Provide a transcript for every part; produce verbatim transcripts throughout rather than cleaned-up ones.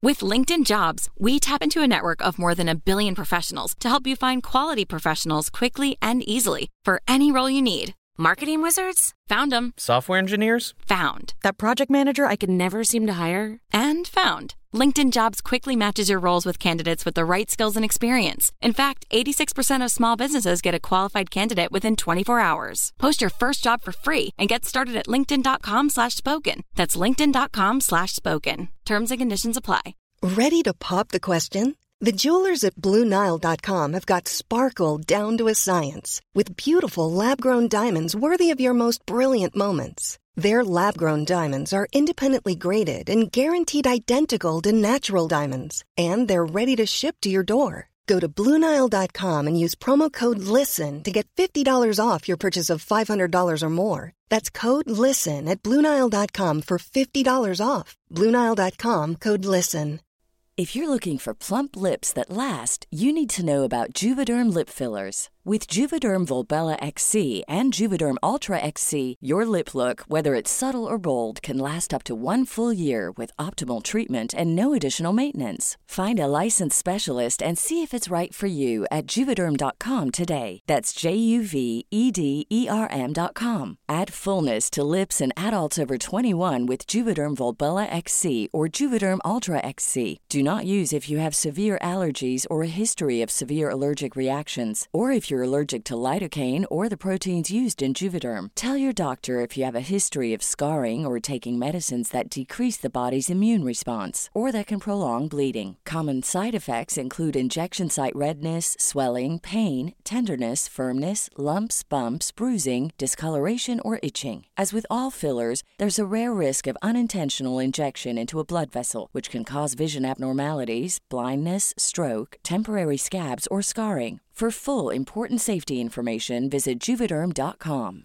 With LinkedIn Jobs, we tap into a network of more than a billion professionals to help you find quality professionals quickly and easily for any role you need. Marketing wizards? Found them. Software engineers? Found. That project manager I could never seem to hire? And found. LinkedIn Jobs quickly matches your roles with candidates with the right skills and experience. In fact, eighty-six percent of small businesses get a qualified candidate within twenty-four hours. Post your first job for free and get started at linkedin.com slash spoken. That's linkedin.com slash spoken. Terms and conditions apply. Ready to pop the question? The jewelers at Blue Nile dot com have got sparkle down to a science with beautiful lab-grown diamonds worthy of your most brilliant moments. Their lab-grown diamonds are independently graded and guaranteed identical to natural diamonds, and they're ready to ship to your door. Go to Blue Nile dot com and use promo code LISTEN to get fifty dollars off your purchase of five hundred dollars or more. That's code LISTEN at Blue Nile dot com for fifty dollars off. Blue Nile dot com, code LISTEN. If you're looking for plump lips that last, you need to know about Juvederm lip fillers. With Juvederm Volbella X C and Juvederm Ultra X C, your lip look, whether it's subtle or bold, can last up to one full year with optimal treatment and no additional maintenance. Find a licensed specialist and see if it's right for you at Juvederm dot com today. That's J U V E D E R M dot com. Add fullness to lips in adults over twenty-one with Juvederm Volbella X C or Juvederm Ultra X C. Do not use if you have severe allergies or a history of severe allergic reactions, or if you're allergic to lidocaine or the proteins used in Juvederm. Tell your doctor if you have a history of scarring or taking medicines that decrease the body's immune response or that can prolong bleeding. Common side effects include injection site redness, swelling, pain, tenderness, firmness, lumps, bumps, bruising, discoloration, or itching. As with all fillers, there's a rare risk of unintentional injection into a blood vessel, which can cause vision abnormalities, blindness, stroke, temporary scabs, or scarring. For full important safety information, visit Juvederm dot com.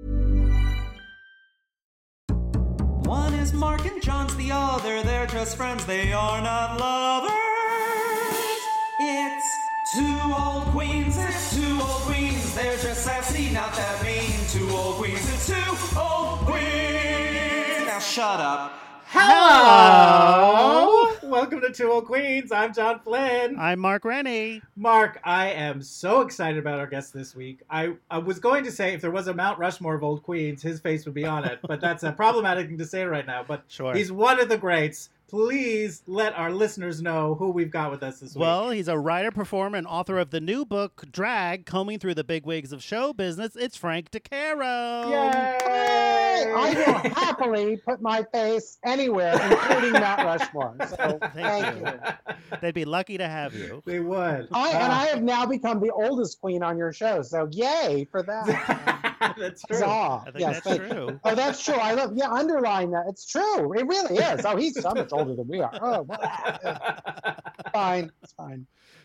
One is Mark and John's the other. They're just friends, they are not lovers. It's two old queens, it's two old queens. They're just sassy, not that mean. Two old queens, it's two old queens. Now shut up. Hello! Welcome to Two Old Queens. I'm John Flynn. I'm Mark Rennie. Mark, I am so excited about our guest this week. I, I was going to say if there was a Mount Rushmore of old queens, his face would be on it, but that's a problematic thing to say right now. But sure. He's one of the greats. Please let our listeners know who we've got with us this week. Well, he's a writer, performer, and author of the new book, Drag, Combing Through the Bigwigs of Show Business. It's Frank DeCaro. Yay! I will happily put my face anywhere, including Mount Rushmore. So Thank, thank you. you. They'd be lucky to have you. They would. I, and Ah. I have now become the oldest queen on your show, so yay for that. That's true. Huzzah. I think Yes, that's thank- true. Oh, that's true. I love. Yeah, underline that. It's true. It really is. Oh, he's so much older than we are. Oh, well, fine. It's fine.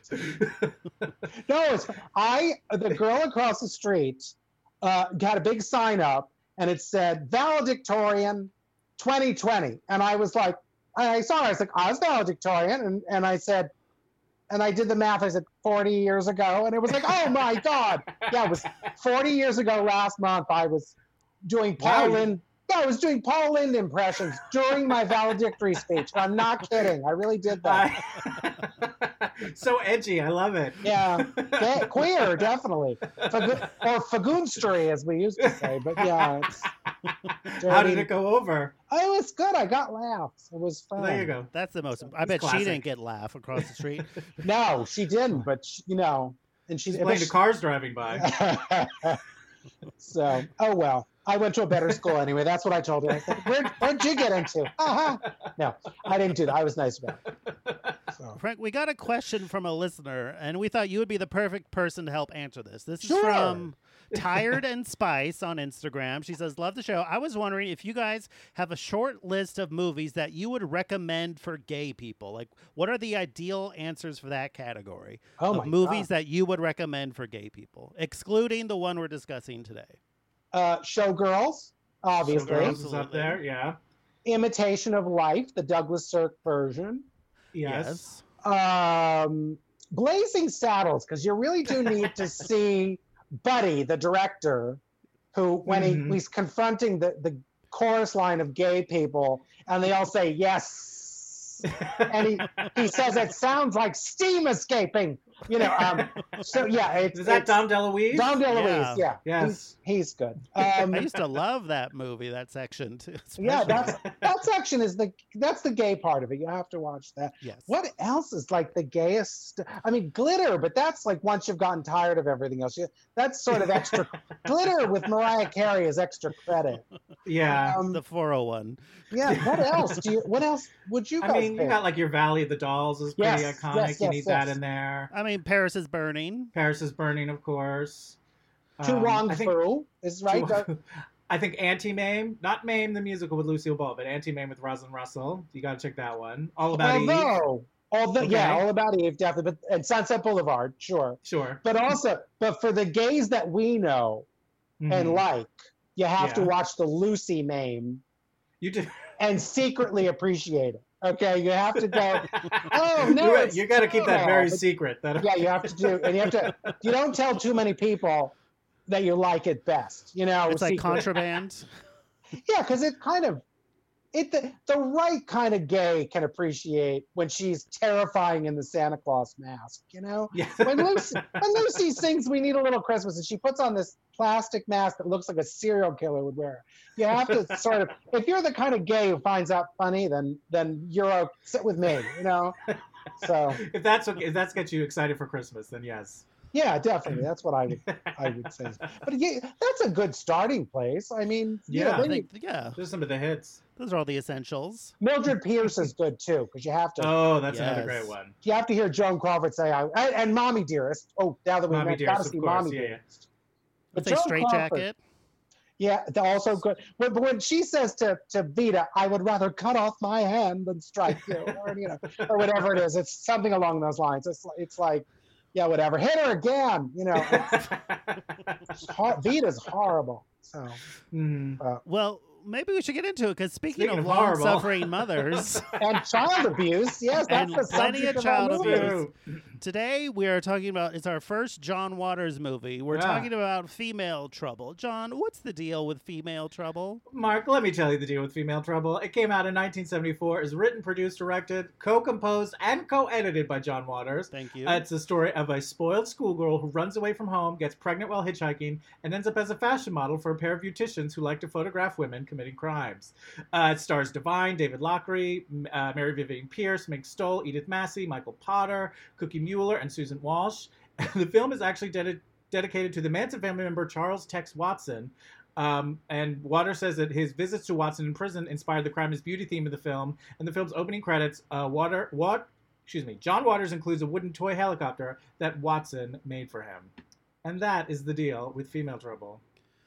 No, it's I. The girl across the street uh, got a big sign up, and it said valedictorian twenty twenty, and I was like, I saw it. I was like, I was valedictorian, and and I said. And I did the math. I said forty years ago, and it was like, oh my God! Yeah, it was forty years ago. Last month, I was doing Paul Wow. Lind. Yeah, I was doing Paul Lind impressions during my valedictory speech. I'm not kidding. I really did that. So edgy. I love it. Yeah, que- queer, definitely, Fago- or fagoonstery, as we used to say. But yeah, it's How did it go over? Oh, it was good. I got laughs. It was fun. There you go. That's the most. I It's bet classic. she didn't get laugh across the street. No, she didn't. But she, you know, and she She's playing to cars driving by. So, oh well. I went to a better school anyway. That's what I told her. I said, Where, what'd you get into? Uh-huh. No, I didn't do that. I was nice about it. So. Frank, we got a question from a listener, and we thought you would be the perfect person to help answer this. This is Sure. from Tired and Spice on Instagram. She says, love the show. I was wondering if you guys have a short list of movies that you would recommend for gay people. Like, what are the ideal answers for that category Oh of my movies God. that you would recommend for gay people, excluding the one we're discussing today? Uh, Showgirls, obviously. Girls is up there. Yeah. Imitation of Life, the Douglas Sirk version. Yes. Um, Blazing Saddles, because you really do need to see Buddy, the director, who, when Mhm. he, he's confronting the, the chorus line of gay people, and they all say, yes, Yes. And he, he says it sounds like steam escaping. You know, um, so yeah. It's, Is that it's, Dom DeLuise? Dom DeLuise, Yeah. yeah. Yes. He's, he's good. Um, I used to love that movie, that section too. yeah, especially. that's that section is the that's the gay part of it. You have to watch that. Yes. What else is like the gayest? I mean, Glitter, but that's like once you've gotten tired of everything else. You, that's sort of extra. Glitter with Mariah Carey is extra credit. Yeah. Um, the four oh one. yeah. What else do you? What else would you? Guys I mean, you pick? got like your Valley of the Dolls is pretty Yes, iconic. yes, you yes, need yes. that in there. I mean, Paris is Burning. Paris is Burning, of course. To Um, Wong I think- Fu is right. to- I think Anti-Mame, not Mame the musical with Lucille Ball, but Anti-Mame with Rosalind Russell. You got to check that one. All About Eve. Although, although, yeah, Okay. all about Eve, definitely, but and Sunset Boulevard, sure. Sure. But also, but for the gays that we know and Mhm. like, you have to Yeah. watch the Lucy Mame You do. and secretly appreciate it. Okay, you have to go. Oh no, you, it's you got to keep that terrible." very But secret. That yeah, you have to do, and you have to. You don't tell too many people that you like it best. You know, It's like secret. Contraband. Yeah, because it kind of it the, the right kind of gay can appreciate when she's terrifying in the Santa Claus mask. You know, Yeah. when Lucy when Lucy sings "We Need a Little Christmas" and she puts on this plastic mask that looks like a serial killer would wear, you have to sort of. If you're the kind of gay who finds that funny, then then you're a, sit with me. You know, so if that's okay, if that's gets you excited for Christmas, then yes. yeah, definitely, that's what I would I would say. But yeah, that's a good starting place. I mean, you know, Yeah. I then think, yeah, There's some of the hits. those are all the essentials. Mildred Pierce is good too because you have to. Oh, that's another Yes. great one. You have to hear Joan Crawford say, I, and, and Mommy Dearest. Oh, now that we Mommy met, Dearest, gotta of see course, Mommy yeah, yeah. Dearest. Let's But say Joan Straight Crawford- Jacket. Yeah, they're also good. But, but when she says to, to Vita, I would rather cut off my hand than strike you, or, you know, or whatever it is, it's something along those lines. It's, like- it's like, yeah, whatever. Hit her again. You know, it's hor- Vita's horrible. So, Mhm. uh, Well, maybe we should get into it because speaking, Speaking of, of horrible. long-suffering mothers, and child abuse. Yes, that's And the plenty subject of of our child movie. abuse. today we are talking about, it's our first John Waters movie. We're Yeah. talking about female trouble. John, what's the deal with female trouble? Mark, let me tell you the deal with Female Trouble. It came out in nineteen seventy-four, is written, produced, directed, co-composed, and co-edited by John Waters. Thank you. Uh, it's the story of a spoiled schoolgirl who runs away from home, gets pregnant while hitchhiking, and ends up as a fashion model for a pair of beauticians who like to photograph women committing crimes. Uh, it stars Divine, David Lochary, M- uh, Mary Vivian Pierce, Mink Stoll, Edith Massey, Michael Potter, Cookie Mueller, and Susan Walsh. The film is actually dedi- dedicated to the Manson family member Charles Tex Watson. Um, and Waters says that his visits to Watson in prison inspired the crime is beauty theme of the film. And the film's opening credits, uh, Water, what, excuse me, John Waters includes a wooden toy helicopter that Watson made for him. And that is the deal with Female Trouble.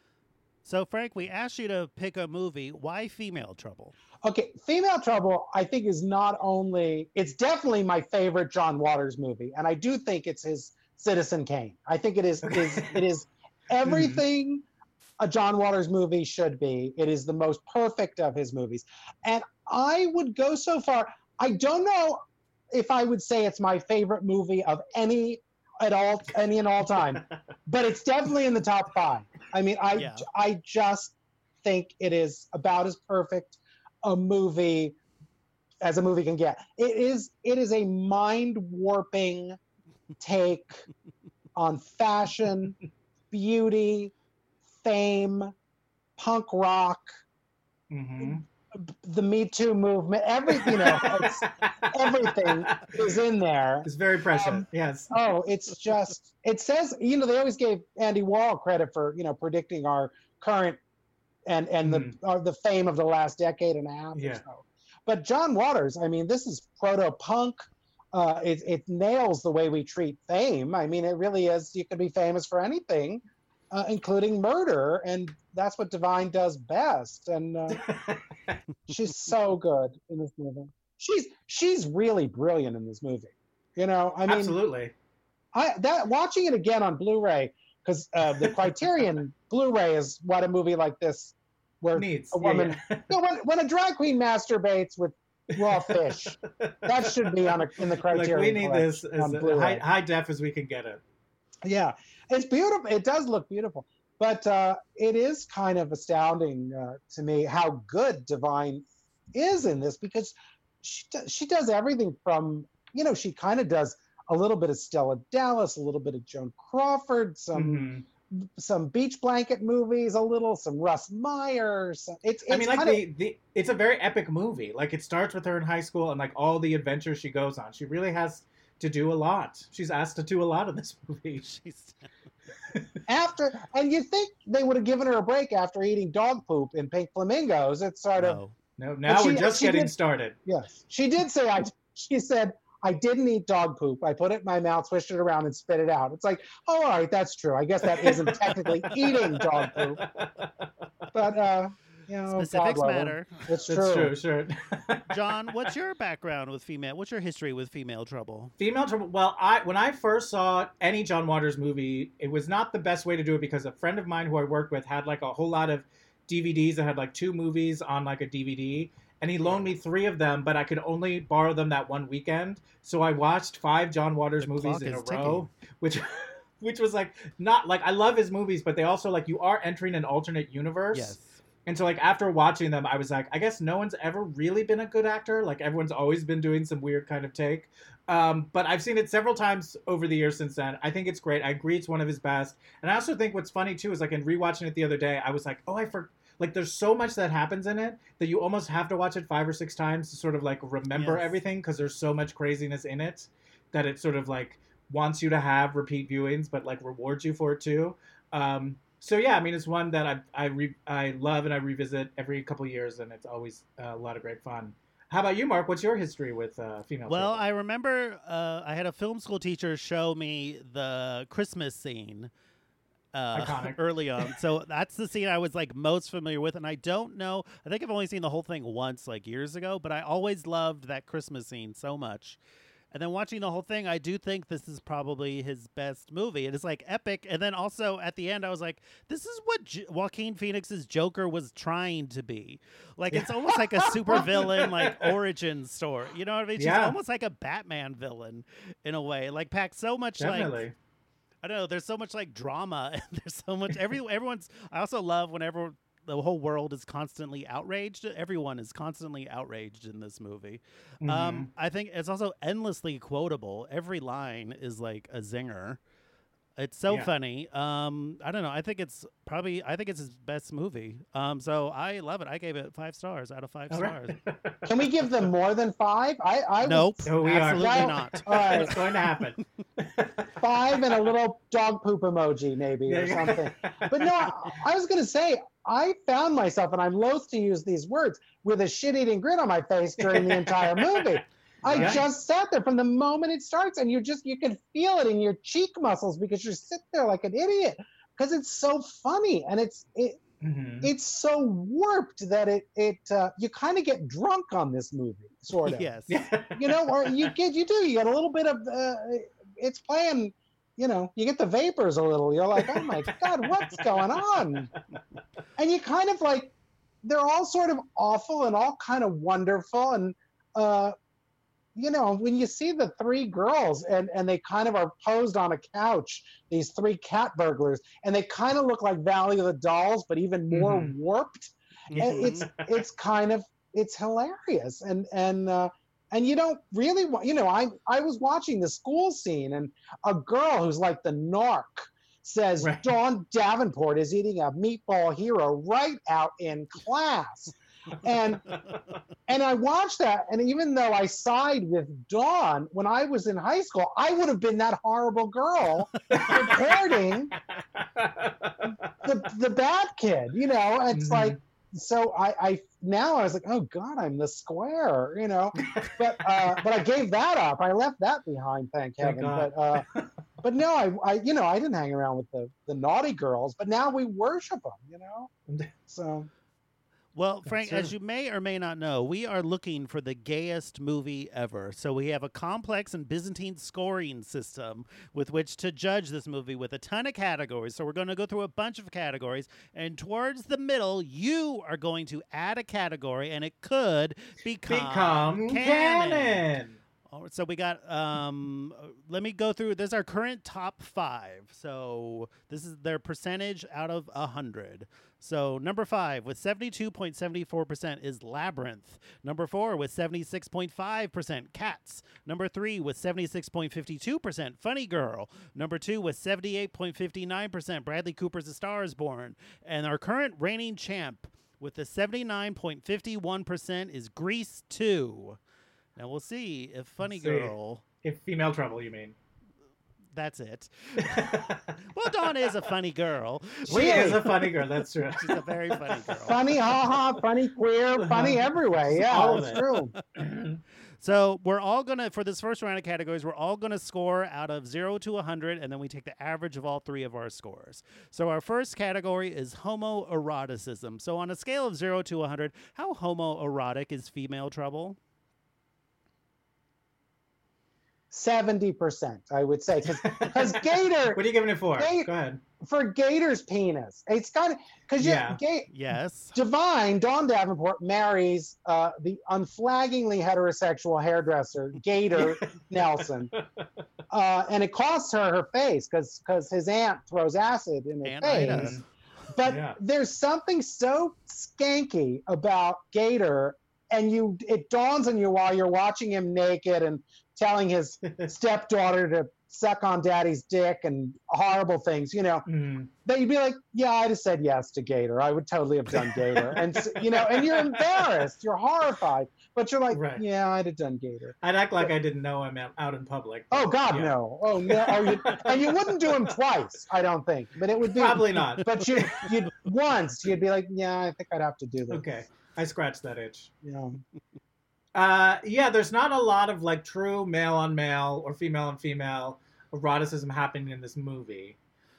So, Frank, we asked you to pick a movie. Why female trouble? Okay, Female Trouble, I think, is not only, it's definitely my favorite John Waters movie, and I do think it's his Citizen Kane. I think it is, is it is everything a John Waters movie should be. It is the most perfect of his movies. And I would go so far, I don't know if I would say it's my favorite movie of any at all, any and all time, but it's definitely in the top five. I mean, I Yeah. I just think it is about as perfect a movie as a movie can get. It is it is a mind warping take on fashion, beauty, fame, punk rock, Mm-hmm. the Me Too movement. Everything, you know, it's, everything is in there. It's very prescient. Um, yes. Oh, it's just, it says, you know, they always gave Andy Warhol credit for, you know, predicting our current and and the uh, the fame of the last decade and a half Yeah. or so. But John Waters, I mean, this is proto-punk. Uh, it, it nails the way we treat fame. I mean, it really is, you could be famous for anything, uh, including murder, and that's what Divine does best. And uh, she's so good in this movie. She's she's really brilliant in this movie. You know, I mean, Absolutely. I that watching it again on Blu-ray because uh, the Criterion Blu-ray is what a movie like this, where Needs. a Yeah, woman, yeah. no, when when a drag queen masturbates with raw fish, that should be on a, in the Like, Criterion. we need this collection as on a Blu-ray. high, high def as we can get it. Yeah, it's beautiful. It does look beautiful, but uh, it is kind of astounding uh, to me how good Divine is in this, because she does, she does everything from, you know, she kind of does a little bit of Stella Dallas, a little bit of Joan Crawford, some mm-hmm. some beach blanket movies, a little some Russ Meyer. Some, it's, it's I mean, like kinda, the, the it's a very epic movie. Like it starts with her in high school and like all the adventures she goes on. She really has to do a lot. She's asked to do a lot in this movie. She's after, and you think they would have given her a break after eating dog poop in Pink Flamingos. It's sort no. of no. Now we're she, just she getting did, started. Yes, she did say I. She said. I didn't eat dog poop. I put it in my mouth, swished it around, and spit it out. It's like, oh, all right, that's true. I guess that isn't technically eating dog poop. But, uh, you know, specifics matter. It's true. That's true, sure. John, what's your background with female? What's your history with female trouble? Female trouble. Well, I when I first saw any John Waters movie, it was not the best way to do it because a friend of mine who I worked with had like a whole lot of D V Ds that had like two movies on like a D V D. And he loaned me three of them, but I could only borrow them that one weekend. So I watched five John Waters the movies in a ticking. row, which which was like not like I love his movies, but they also like you are entering an alternate universe. Yes. And so like after watching them, I was like, I guess no one's ever really been a good actor. Like everyone's always been doing some weird kind of take. Um, but I've seen it several times over the years since then. I think it's great. I agree it's one of his best. And I also think what's funny too is like in rewatching it the other day, I was like, oh, I forgot. Like, there's so much that happens in it that you almost have to watch it five or six times to sort of, like, remember yes. everything because there's so much craziness in it that it sort of, like, wants you to have repeat viewings but, like, rewards you for it, too. Um, so, yeah, I mean, it's one that I I, re- I love and I revisit every couple of years, and it's always uh, a lot of great fun. How about you, Mark? What's your history with uh, female Well, trouble? I remember uh, I had a film school teacher show me the Christmas scene. Uh, early on. So that's the scene I was like most familiar with. And I don't know, I think I've only seen the whole thing once, like years ago, but I always loved that Christmas scene so much. And then watching the whole thing, I do think this is probably his best movie. It is like epic. And then also at the end, I was like, this is what J- Joaquin Phoenix's Joker was trying to be. Like, it's almost like a super villain, like origin story. You know what I mean? She's Yeah. almost like a Batman villain in a way. Like, packed so much Definitely. like. I don't know. There's so much like drama. And there's so much. Every everyone's. I also love whenever the whole world is constantly outraged. Everyone is constantly outraged in this movie. Mm-hmm. Um, I think it's also endlessly quotable. Every line is like a zinger. It's so Yeah. funny. Um, I don't know. I think it's probably. I think it's his best movie. Um, so I love it. I gave it five stars out of five All stars. right. Can we give them more than five? I, I Nope. No, we are. absolutely Well, not. All right, What's going to happen? five and a little dog poop emoji, maybe, or Yeah. something. But no, I, I was going to say, I found myself, and I'm loath to use these words, with a shit-eating grin on my face during the entire movie. I Yeah. just sat there from the moment it starts, and you just you can feel it in your cheek muscles because you're sitting there like an idiot because it's so funny and it's it Mm-hmm. it's so warped that it it uh, you kind of get drunk on this movie, sort of. Yes. You know, or you get you do you get a little bit of uh, it's playing. You know, you get the vapors a little. You're like, oh my God, what's going on? And you kind of like, they're all sort of awful and all kind of wonderful. And, uh, you know, when you see the three girls and, and they kind of are posed on a couch, these three cat burglars, and they kind of look like Valley of the Dolls, but even more Mhm. warped. And it's it's kind of, it's hilarious. And, and, uh, And you don't really want, you know, I I was watching the school scene and a girl who's like the narc says Right. Dawn Davenport is eating a meatball hero right out in class. And and I watched that, and even though I side with Dawn, when I was in high school, I would have been that horrible girl reporting the the bad kid, you know. It's Mhm. like, so I, I now I was like, oh God, I'm the square, you know. But uh, but I gave that up. I left that behind, thank Thank heaven. God. But uh, but no, I, I you know I didn't hang around with the the naughty girls. But now we worship them, you know. So Well, Frank, That's as it. you may or may not know, we are looking for the gayest movie ever. So we have a complex and Byzantine scoring system with which to judge this movie with a ton of categories. So we're going to go through a bunch of categories. And towards the middle, you are going to add a category, and it could become, Become canon. All right, so we got, um, uh, let me go through, this is our current top five. So this is their percentage out of one hundred. So number five with seventy-two point seven four percent is Labyrinth. Number four with seventy-six point five percent Cats. Number three with seventy-six point five two percent Funny Girl. Number two with seventy-eight point five nine percent Bradley Cooper's A Star is Born. And our current reigning champ with the seventy-nine point five one percent is Grease two. Now we'll see if Funny Let's see. Girl. If Female Trouble, you mean? That's it. Well, Dawn is a funny girl. She Really? is a funny girl. That's true. She's a very funny girl. Funny, haha, funny, queer, funny everywhere. Yeah, All of it's it. true. So we're all gonna, for this first round of categories, we're all gonna score out of zero to one hundred, and then we take the average of all three of our scores. So our first category is homoeroticism. So on a scale of zero to one hundred, how homoerotic is Female Trouble? seventy percent, I would say. Because Gator, What are you giving it for? They- Go ahead. for Gator's penis, it's got, because Yeah. yeah. Ga- Yes. Divine, Dawn Davenport, marries uh, the unflaggingly heterosexual hairdresser, Gator Nelson. Uh, and it costs her her face because because his aunt throws acid in her Aunt face. Ida. But Yeah. there's something so skanky about Gator, and you it dawns on you while you're watching him naked and telling his stepdaughter to suck on daddy's dick and horrible things, you know, Mm. that you'd be like, yeah, I'd have said yes to Gator. I would totally have done Gator. And, s- you know, and you're embarrassed. You're horrified. But you're like, Right. yeah, I'd have done Gator. I'd act like I didn't know him out- out in public. Oh, God, Yeah. no. Oh, no. Oh, you, and you wouldn't do him twice, I don't think. But it would be. Probably not. But you, you'd once, you'd be like, yeah, I think I'd have to do this. Okay. I scratched that itch. You know? Uh, yeah, there's not a lot of like true male on male or female on female eroticism happening in this movie.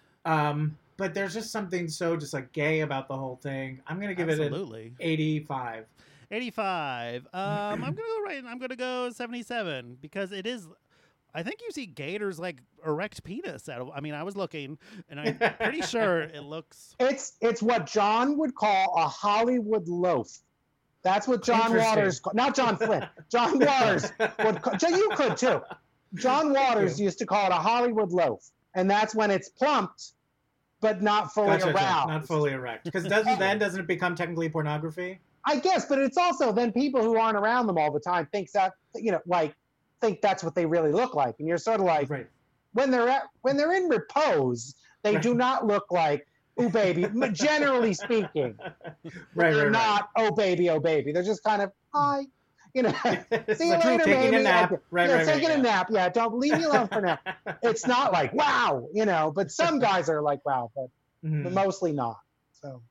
Um, but there's just something so just like gay about the whole thing. I'm gonna give it an Absolutely. eighty-five. eighty-five. Um, I'm gonna go right. I'm gonna go seventy-seven because it is. I think you see Gator's like erect penis out of. I mean, I was looking, and I'm pretty sure it looks. It's it's what John would call a Hollywood loaf. That's what John Interesting. Waters, ca- not John Flynn. John Waters would. Call, you could too. John Waters used to call it a Hollywood loaf, and that's when it's plumped, but not fully Gotcha, gotcha. aroused. Not fully erect. Because doesn't then doesn't it become technically pornography? I guess, but it's also then people who aren't around them all the time think that you know, like think that's what they really look like, and you're sort of like Right. when they're at when they're in repose, they do not look like oh baby. Generally speaking, Right, they're right, not oh baby, oh baby. They're just kind of hi, you know. It's See you like later, taking baby. a nap. Okay. Right, yeah, right, right, taking yeah. a nap. Yeah, don't leave me alone for now. It's not like wow, you know. But some guys are like wow, but, Mhm. but mostly not. So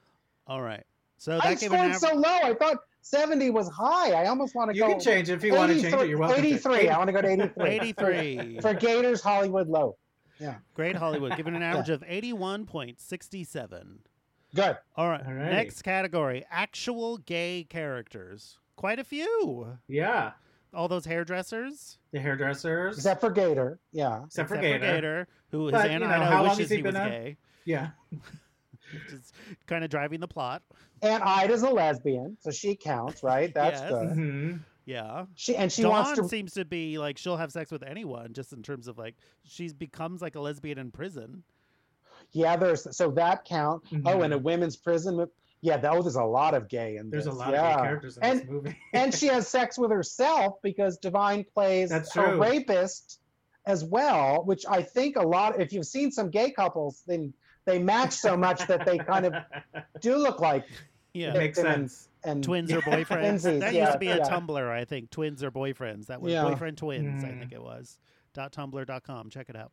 All right. So I that gave an scored average. so low. I thought seventy was high. I almost want to You go. can change it if you want to change it. You're welcome. to. eighty-three. I want to go to eighty-three. eighty-three. For Gators Hollywood low. Great Hollywood, given an average of eighty-one point six seven. Good. All right. Alrighty. Next category: actual gay characters. Quite a few. Yeah. All those hairdressers, The hairdressers. Except for Gator. Yeah. Except for except Gator. who his But, Aunt you know, how Ida long wishes has he he was been a- gay, Yeah. which is kind of driving the plot. And Ida's a lesbian, so she counts, right? That's Yes. good. hmm Yeah. She and she Dawn wants to. seems to be like she'll have sex with anyone, just in terms of like she becomes like a lesbian in prison. Yeah, there's so that count. Oh, Mhm. and a women's prison. Yeah, oh, there's a lot of gay in There's this. a lot yeah. of gay characters in and, this movie. and she has sex with herself because Divine plays That's her true. rapist as well, which I think a lot. If you've seen some gay couples, then they match so much that they kind of do look like Yeah. Makes victim and- sense. and Twins or boyfriends. Twinsies, That yeah, used to be a yeah. Tumblr, I think. Twins or boyfriends. That was Yeah. boyfriend twins, I Mm. think it was. Dot tumblr dot com. Check it out.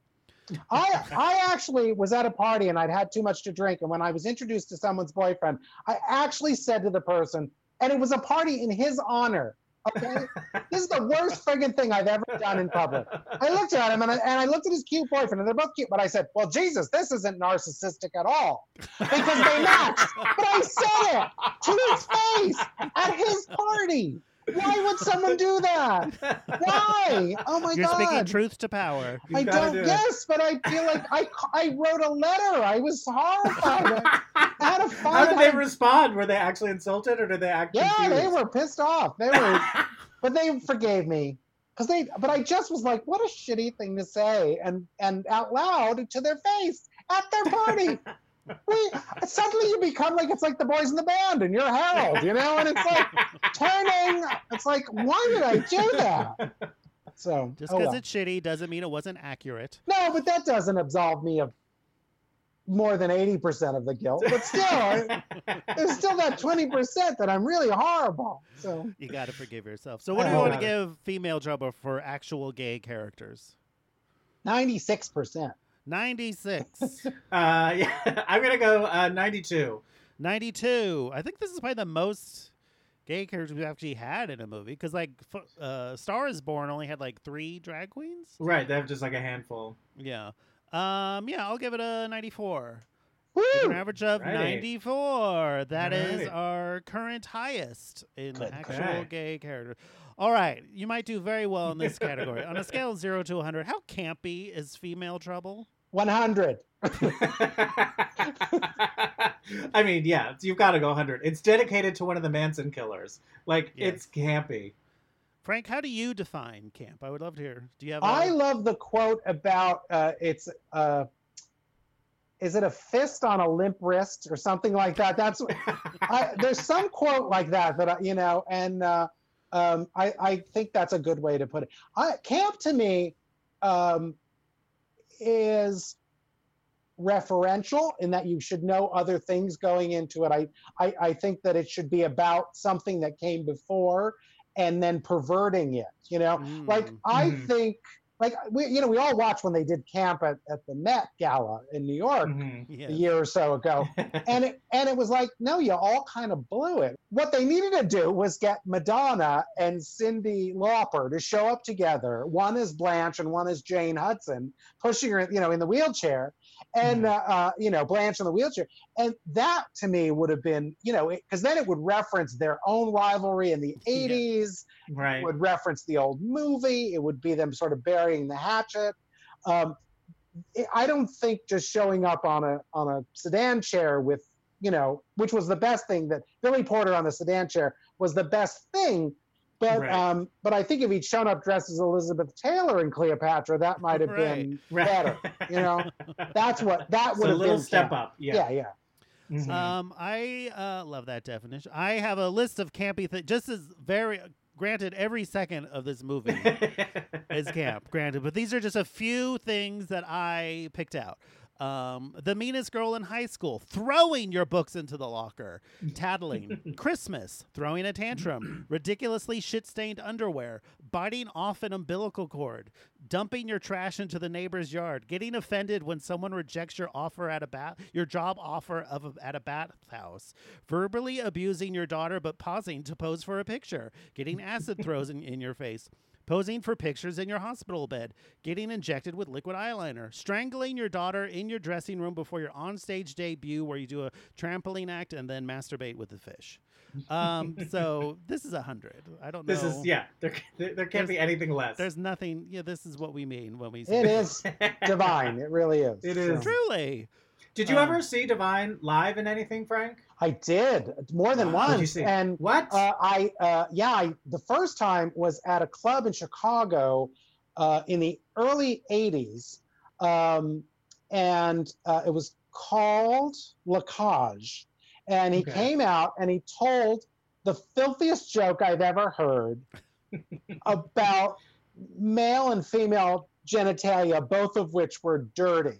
I I actually was at a party and I'd had too much to drink, and when I was introduced to someone's boyfriend, I actually said to the person, and it was a party in his honor. Okay, this is the worst friggin' thing I've ever done in public. I looked at him and I, and I looked at his cute boyfriend, and they're both cute, but I said, "Well, Jesus, this isn't narcissistic at all," because they matched. But I said it to his face at his party. Why would someone do that? Why? Oh my You're God! speaking truth to power. You I gotta don't. do it. Yes, but I feel like I I wrote a letter. I was horrified. I had to find. How did they to- respond? Were they actually insulted or did they act Yeah, confused? they were pissed off. They were, but they forgave me. because they, but I just was like, what a shitty thing to say, and and out loud to their face at their party. We suddenly you become like it's like the boys in the band, and you're Harold, you know, and it's like turning. It's like, why did I do that? So just oh because well. it's shitty doesn't mean it wasn't accurate. No, but that doesn't absolve me of more than eighty percent of the guilt. But still, I, there's still that twenty percent that I'm really horrible. So You got to forgive yourself. So what do I you want to hope. give Female Trouble for actual gay characters? ninety-six percent. ninety-six. Uh, yeah, I'm gonna go uh, ninety-two. ninety-two. I think this is probably the most gay characters we've actually had in a movie, because like f- uh, Star is Born only had like three drag queens. Right, they have just like a handful. Yeah. Um. Yeah, I'll give it a ninety-four. Woo! With an average of Righty. ninety-four. That is Alrighty. our current highest in Good, actual good. gay character. All right, you might do very well in this category. On a scale of zero to one hundred, how campy is Female Trouble? one hundred. I mean, yeah, you've got to go one hundred. It's dedicated to one of the Manson killers. Like, Yes. it's campy. Frank, how do you define camp? I would love to hear. Do you have? A, I love the quote about uh, it's uh, is it a fist on a limp wrist or something like that? That's I, there's some quote like that that I, you know, and uh, um, I I think that's a good way to put it. I, camp to me um, is referential in that you should know other things going into it. I, I I think that it should be about something that came before and then perverting it, you know. Mm. Like I Mhm. think, like we, you know, we all watched when they did camp at, at the Met Gala in New York Mhm. yeah. a year or so ago, and it and it was like, no, you all kind of blew it. What they needed to do was get Madonna and Cyndi Lauper to show up together. One is Blanche and one is Jane Hudson, pushing her, you know, in the wheelchair, and Mhm. uh, uh, you know, Blanche in the wheelchair, and that to me would have been, you know, because then it would reference their own rivalry in the eighties. Right. It would reference the old movie. It would be them sort of burying the hatchet. Um, it- I don't think just showing up on a on a sedan chair with, you know, which was the best thing, that Billy Porter on the sedan chair was the best thing. But Right. um, but I think if he'd shown up dressed as Elizabeth Taylor in Cleopatra, that might have been Right. better. You know, that's what that So would a have little been step camp. up. Yeah. Yeah, yeah. Mhm. Um, I uh, love that definition. I have a list of campy things. Just as very granted, every second of this movie is camp. Granted, but these are just a few things that I picked out. Um, the meanest girl in high school, throwing your books into the locker, tattling, Christmas, throwing a tantrum, ridiculously shit-stained underwear, biting off an umbilical cord, dumping your trash into the neighbor's yard, getting offended when someone rejects your offer at a bath, your job offer of a, at a bathhouse, verbally abusing your daughter but pausing to pose for a picture, getting acid throws in, in your face, posing for pictures in your hospital bed, getting injected with liquid eyeliner, strangling your daughter in your dressing room before your onstage debut where you do a trampoline act and then masturbate with the fish. Um, so this is a hundred. I don't know. This is, yeah, there, there, there can't be anything less. There's nothing. Yeah, this is what we mean when we say It is divine. It really is. It is. So. Truly. Did you Um, ever see Divine live in anything, Frank? I did more than Wow. What'd once. you see? And What? uh, I, uh, yeah, I, the first time was at a club in Chicago uh, in the early eighties. Um, and uh, it was called La Cage. And he Okay. came out and he told the filthiest joke I've ever heard about male and female genitalia, both of which were dirty.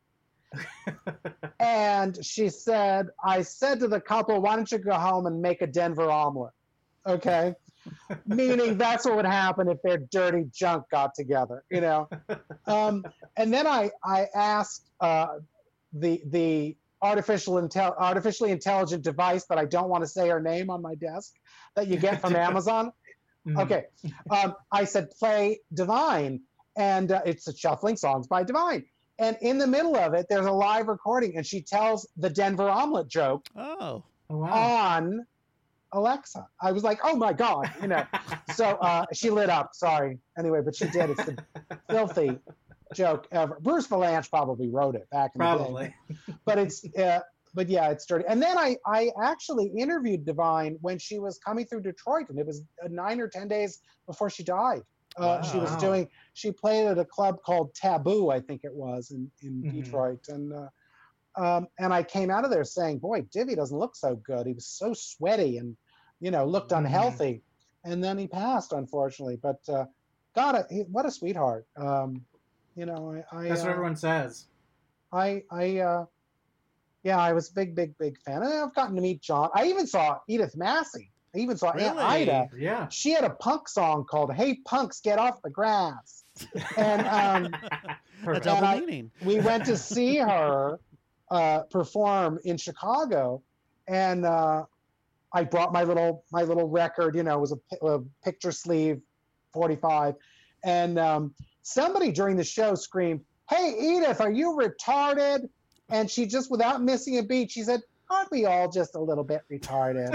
And she said, I said to the couple, why don't you go home and make a Denver omelet? Okay. Meaning that's what would happen if their dirty junk got together, you know? Um, and then I, I asked uh, the, the artificial intel, artificially intelligent device that I don't want to say her name on my desk that you get from Amazon. Mhm. Okay. Um, I said, play Divine. And uh, it's a shuffling songs by Divine. And in the middle of it, there's a live recording, and she tells the Denver omelet joke Oh. Oh, wow. on Alexa. I was like, oh my God, you know. So uh, she lit up, sorry. Anyway, but she did. It's the filthy joke ever. Bruce Valanche probably wrote it back in the day. Probably. But it's, uh, but yeah, it's dirty. And then I, I actually interviewed Divine when she was coming through Detroit, and it was uh, nine or ten days before she died. Uh, She was Wow. doing. She played at a club called Taboo, I think it was, in in Mhm. Detroit, and uh, um, and I came out of there saying, "Boy, Divvy doesn't look so good. He was so sweaty and, you know, looked Mhm. unhealthy." And then he passed, unfortunately. But uh, God, he, what a sweetheart. Um, you know, I, I That's what uh, everyone says. I, I, uh, yeah, I was a big, big, big fan. And I've gotten to meet John. I even saw Edith Massey. I even saw Aunt Really? Ida. Yeah. She had a punk song called "Hey Punks, Get Off the Grass," and um, A Perfect. double I- meaning. we went to see her uh, perform in Chicago, and uh, I brought my little my little record. You know, it was a, pi- a picture sleeve, forty-five, and um, somebody during the show screamed, "Hey Edith, are you retarded?" And she just, without missing a beat, she said, "Aren't we all just a little bit retarded?"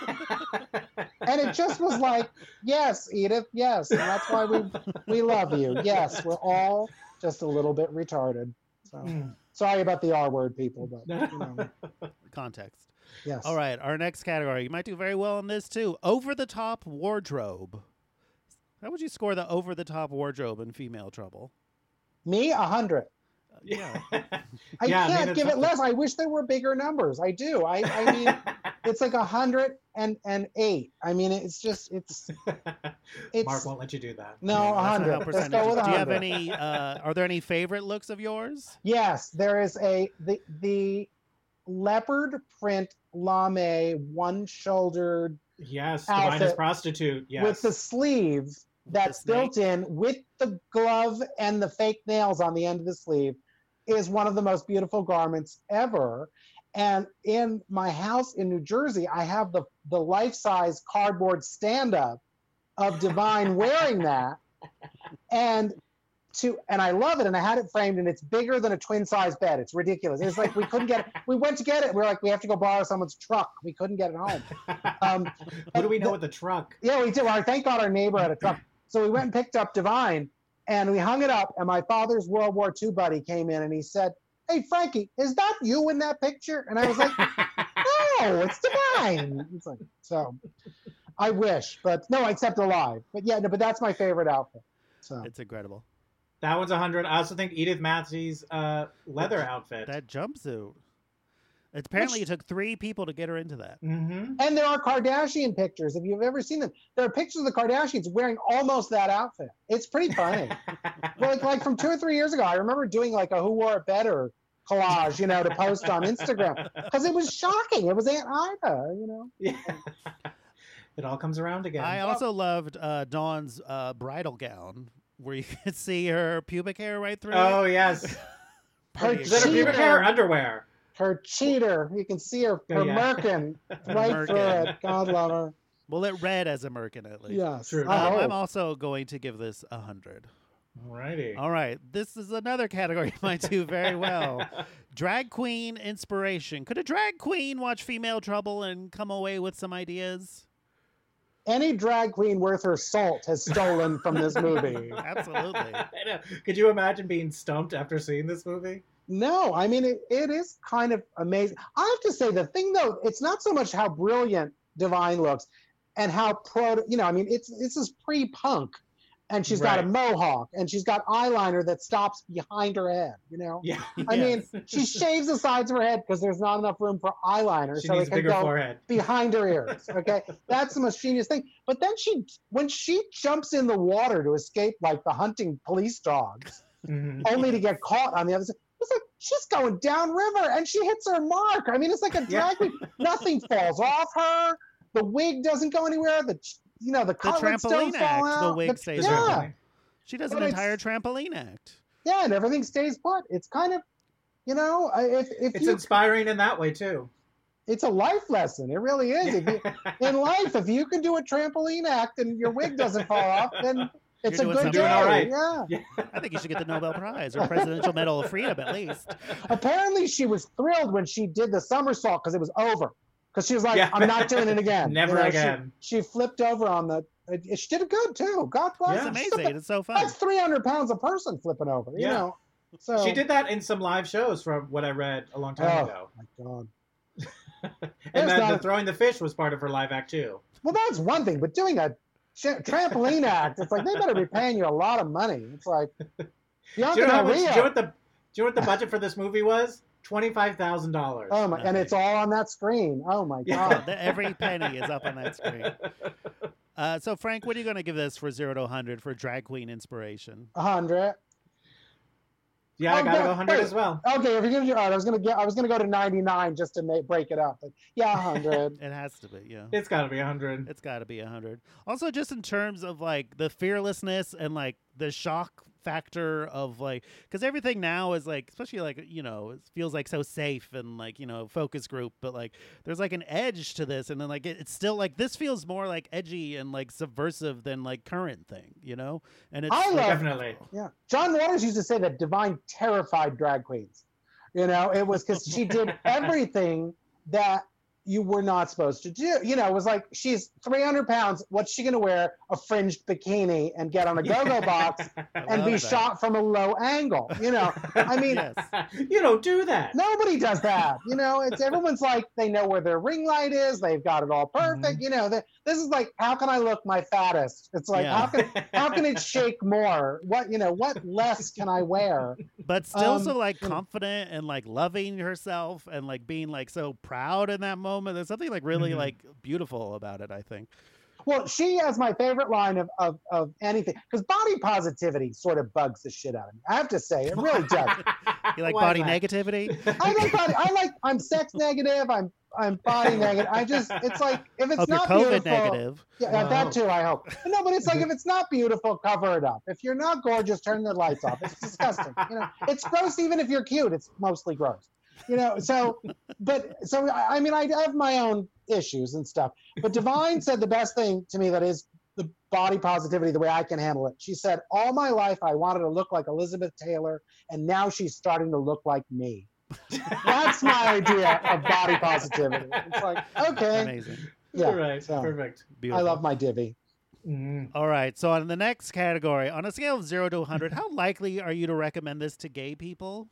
And it just was like, "Yes, Edith, yes," and that's why we we love you. Yes, we're all just a little bit retarded. So Mm. sorry about the R word, people, but you know, Context. yes. All right, our next category. You might do very well in this too. Over the top wardrobe. How would you score the over the top wardrobe in Female Trouble? Me, a hundred. Uh, yeah. I Yeah, I mean, can't it's give it up less. I wish there were bigger numbers. I do. I, I mean, it's like a hundred and and eight. I mean, it's just it's it's Mark won't let you do that. no a That's not how hundred. Let's percentage go is. with a Do you have hundred. any? Uh, are there any favorite looks of yours? Yes, there is a the the leopard print lame one shouldered Yes, Divine as Outfit prostitute. Yes. with the sleeve that's snake? built in with the glove and the fake nails on the end of the sleeve is one of the most beautiful garments ever. And in my house in New Jersey, I have the, the life-size cardboard stand-up of Divine wearing that. And to and I love it, and I had it framed, and it's bigger than a twin-size bed. It's ridiculous. It's like we couldn't get it. We went to get it. We are like, we have to go borrow someone's truck. We couldn't get it home. Um, Who do we know the- with the truck? yeah, we did. Well, thank God our neighbor had a truck. So we went and picked up Divine, and we hung it up, and my father's World War Two buddy came in, and he said, "Hey, Frankie, is that you in that picture?" And I was like, "No, it's Divine." It's like, so I wish, but no, except alive. But yeah, no, but that's my favorite outfit. So It's incredible. That one's a hundred. I also think Edith Massey's uh, leather outfit. That jumpsuit. It's, apparently, Which- it took three people to get her into that. Mm-hmm. And there are Kardashian pictures. If you've ever seen them, there are pictures of the Kardashians wearing almost that outfit. It's pretty funny. like, like from two or three years ago, I remember doing like a "Who Wore It Better" collage, you know, to post on Instagram because it was shocking. It was Aunt Ida, you know. Yeah. It all comes around again. I also loved uh, Dawn's uh, bridal gown, where you could see her pubic hair right through oh it. yes. Her Is that her pubic hair or cheater, underwear? her cheater. You can see her, her Oh, yeah. merkin right through merkin. it. God love her. Well, it read as a merkin at least. Yes. True. I Um, hope. I'm also going to give this a hundred. Alrighty. All right, this is another category you might do very well. Drag queen inspiration. Could a drag queen watch Female Trouble and come away with some ideas? Any drag queen worth her salt has stolen from this movie. Absolutely. I know. Could you imagine being stumped after seeing this movie? No, I mean, it, it is kind of amazing. I have to say, the thing, though, it's not so much how brilliant Divine looks and how pro, you know, I mean, it's this is pre-punk. And she's got a Right. mohawk, and she's got eyeliner that stops behind her head, you know? Yeah. I Yes. mean, she shaves the sides of her head because there's not enough room for eyeliner, She so needs it a can bigger go forehead. behind her ears. Okay, that's the most genius thing. But then she, when she jumps in the water to escape like the hunting police dogs, Mhm. only to get caught on the other side, it's like she's going downriver and she hits her mark. I mean, it's like a Yeah. drag queen. Nothing falls off her. The wig doesn't go anywhere. The you know the The cutlets don't trampoline fall act, the out. wig stays yeah. on. She does But an it's- entire trampoline act. Yeah, and everything stays put. It's kind of, you know, I- if if It's you, inspiring in that way too. it's a life lesson. It really is. If you, in life, if you can do a trampoline act and your wig doesn't fall off, then it's You're a doing good something day. all right. Yeah. I think you should get the Nobel Prize or Presidential Medal of Freedom at least. Apparently, she was thrilled when she did the somersault because it was over. Because she was like, Yeah. "I'm not doing it again." Never You know, she- again. She, flipped over on the. it- She did it good too. God bless. Yeah. It's her. amazing. It's so fun. That's three hundred pounds a person flipping over. You Yeah. know. So She did that in some live shows from what I read a long time Oh ago. my God. And There's then not the a- throwing the fish was part of her live act too. Well, that's one thing, but doing a sh- trampoline act. It's like they better be paying you a lot of money. It's like Bianca Do you know how Del much? Do Rio. you know what the? Do you know what the budget for this movie was? Twenty-five thousand dollars. Oh my! And it's all on that screen. Oh my Yeah. god! The- Every penny is up on that screen. Uh, so, Frank, what are you going to give this for zero to one hundred for drag queen inspiration? A hundred. Yeah, I Oh, gotta no, go one hundred wait. as well. Okay, if you're gonna do, all right, I was gonna get, I was gonna go to ninety-nine just to make break it up, but yeah, a hundred. It has to be, yeah. It's gotta be one hundred. It's got to be one hundred. Also, just in terms of like the fearlessness and like the shock factor of like, because everything now is like, especially like, you know, it feels like so safe and like, you know, focus group, but like there's like an edge to this. And then like it, it's still like this feels more like edgy and like subversive than like current thing, you know? And it's I like, love- Definitely. Yeah, John Waters used to say that Divine terrified drag queens. You know, it was because she did everything that you were not supposed to do. You know, it was like she's three hundred pounds. What's she going to wear? A fringed bikini and get on a go-go box and be love that. shot from a low angle. You know, I mean, Yes. You don't do that. nobody does that. You know, it's everyone's like they know where their ring light is. They've got it all perfect. You know, the, this is like, how can I look my fattest? It's like, Yeah. how can how can it shake more? What you know, what less can I wear? But still Um, so like you know. confident and like loving herself and like being like so proud in that moment. There's something like really Mhm. like beautiful about it, I think. Well, she has my favorite line of of, of anything because body positivity sort of bugs the shit out of me. I have to say, it really does. You like Why body is that? negativity? I like body. I like. I'm sex negative. I'm I'm body negative. I just. It's like if it's Hope you're not COVID beautiful. negative. Yeah, Wow. that too. I hope. No, but it's like if it's not beautiful, cover it up. If you're not gorgeous, turn the lights off. It's disgusting. You know, it's gross even if you're cute. It's mostly gross. You know, so, but so I I mean, I have my own issues and stuff. But Divine said the best thing to me that is the body positivity, the way I can handle it. She said, "All my life I wanted to look like Elizabeth Taylor, and now she's starting to look like me." That's my idea of body positivity. It's like, okay, Amazing. yeah, Right. so Perfect. I Beautiful. love my divvy. Mhm. All right. So on the next category, on a scale of zero to one hundred, how likely are you to recommend this to gay people?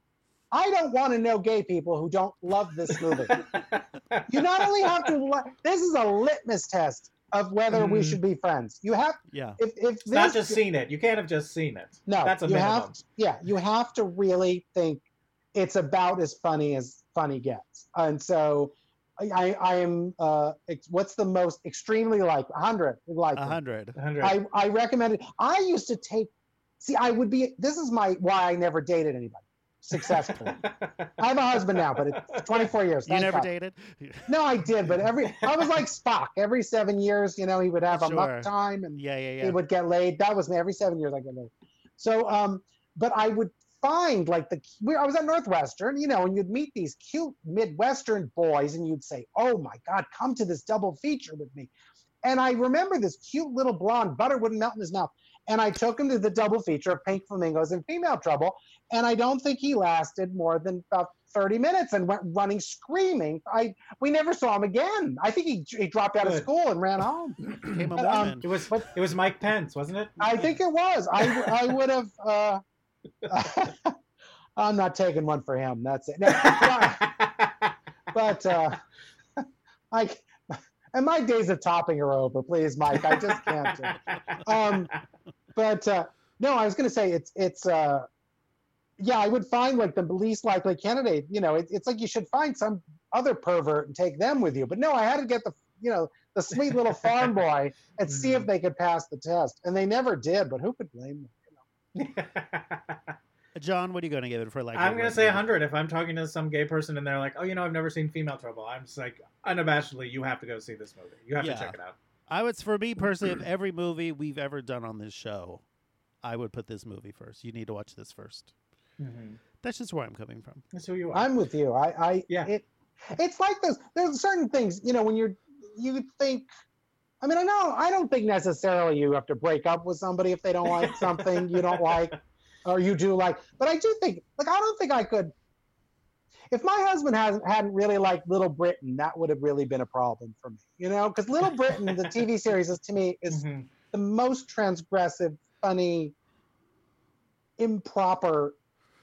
I don't want to know gay people who don't love this movie. You not only have to, li- this is a litmus test of whether we Mm. should be friends. You have, Yeah. if, if It's not this- just seen it. You can't have just seen it. no, That's a you minimum. have, yeah, you have to really think it's about as funny as funny gets. And so I, I am, uh, ex- what's the most extremely like one hundred like A hundred. one hundred. I, I recommend it. I used to take, see, I would be, this is my, why I never dated anybody successfully. I have a husband now, but it's twenty-four years. You thank never God. dated? No, I did, but every I was like Spock. Every seven years, you know, he would have a Sure. muck time and Yeah, yeah, he yeah. would get laid. That was me. Every seven years, I get laid. So, um, but I would find like the we, I was at Northwestern, you know, and you'd meet these cute Midwestern boys, and you'd say, "Oh my God, come to this double feature with me." And I remember this cute little blonde, butter wouldn't melt in his mouth. And I took him to the double feature of Pink Flamingos and Female Trouble. And I don't think he lasted more than about thirty minutes and went running screaming. I we never saw him again. I think he, he dropped out of Good. school and ran home. Became a But, um, Mormon. It was it was Mike Pence, wasn't it? I think it was. I, I would have. Uh, I'm not taking one for him. That's it. No, but but, uh, I and my days of topping are over. Please, Mike. I just can't. do it. Um, but uh, no, I was going to say it's it's. Uh, yeah, I would find like the least likely candidate. You know, it, it's like you should find some other pervert and take them with you. But no, I had to get the you know the sweet little farm boy and see if they could pass the test, and they never did. But who could blame them? John, what are you going to give it for like? I'm a gonna say rating? one hundred. If I'm talking to some gay person and they're like, "Oh, you know, I've never seen Female Trouble," I'm just like, unabashedly, you have to go see this movie. You have Yeah. to check it out. I would, for me personally, of every movie we've ever done on this show, I would put this movie first. You need to watch this first. Mm-hmm. That's just where I'm coming from. That's who you are. I'm with you. I, I Yeah. It, it's like this. There's certain things, you know, when you're, you think. I mean, I know. I don't think necessarily you have to break up with somebody if they don't like something you don't like, or you do like. But I do think, like, I don't think I could. If my husband hasn't hadn't really liked Little Britain, that would have really been a problem for me. You know, because Little Britain, the T V series, is to me is Mhm. the most transgressive, funny, improper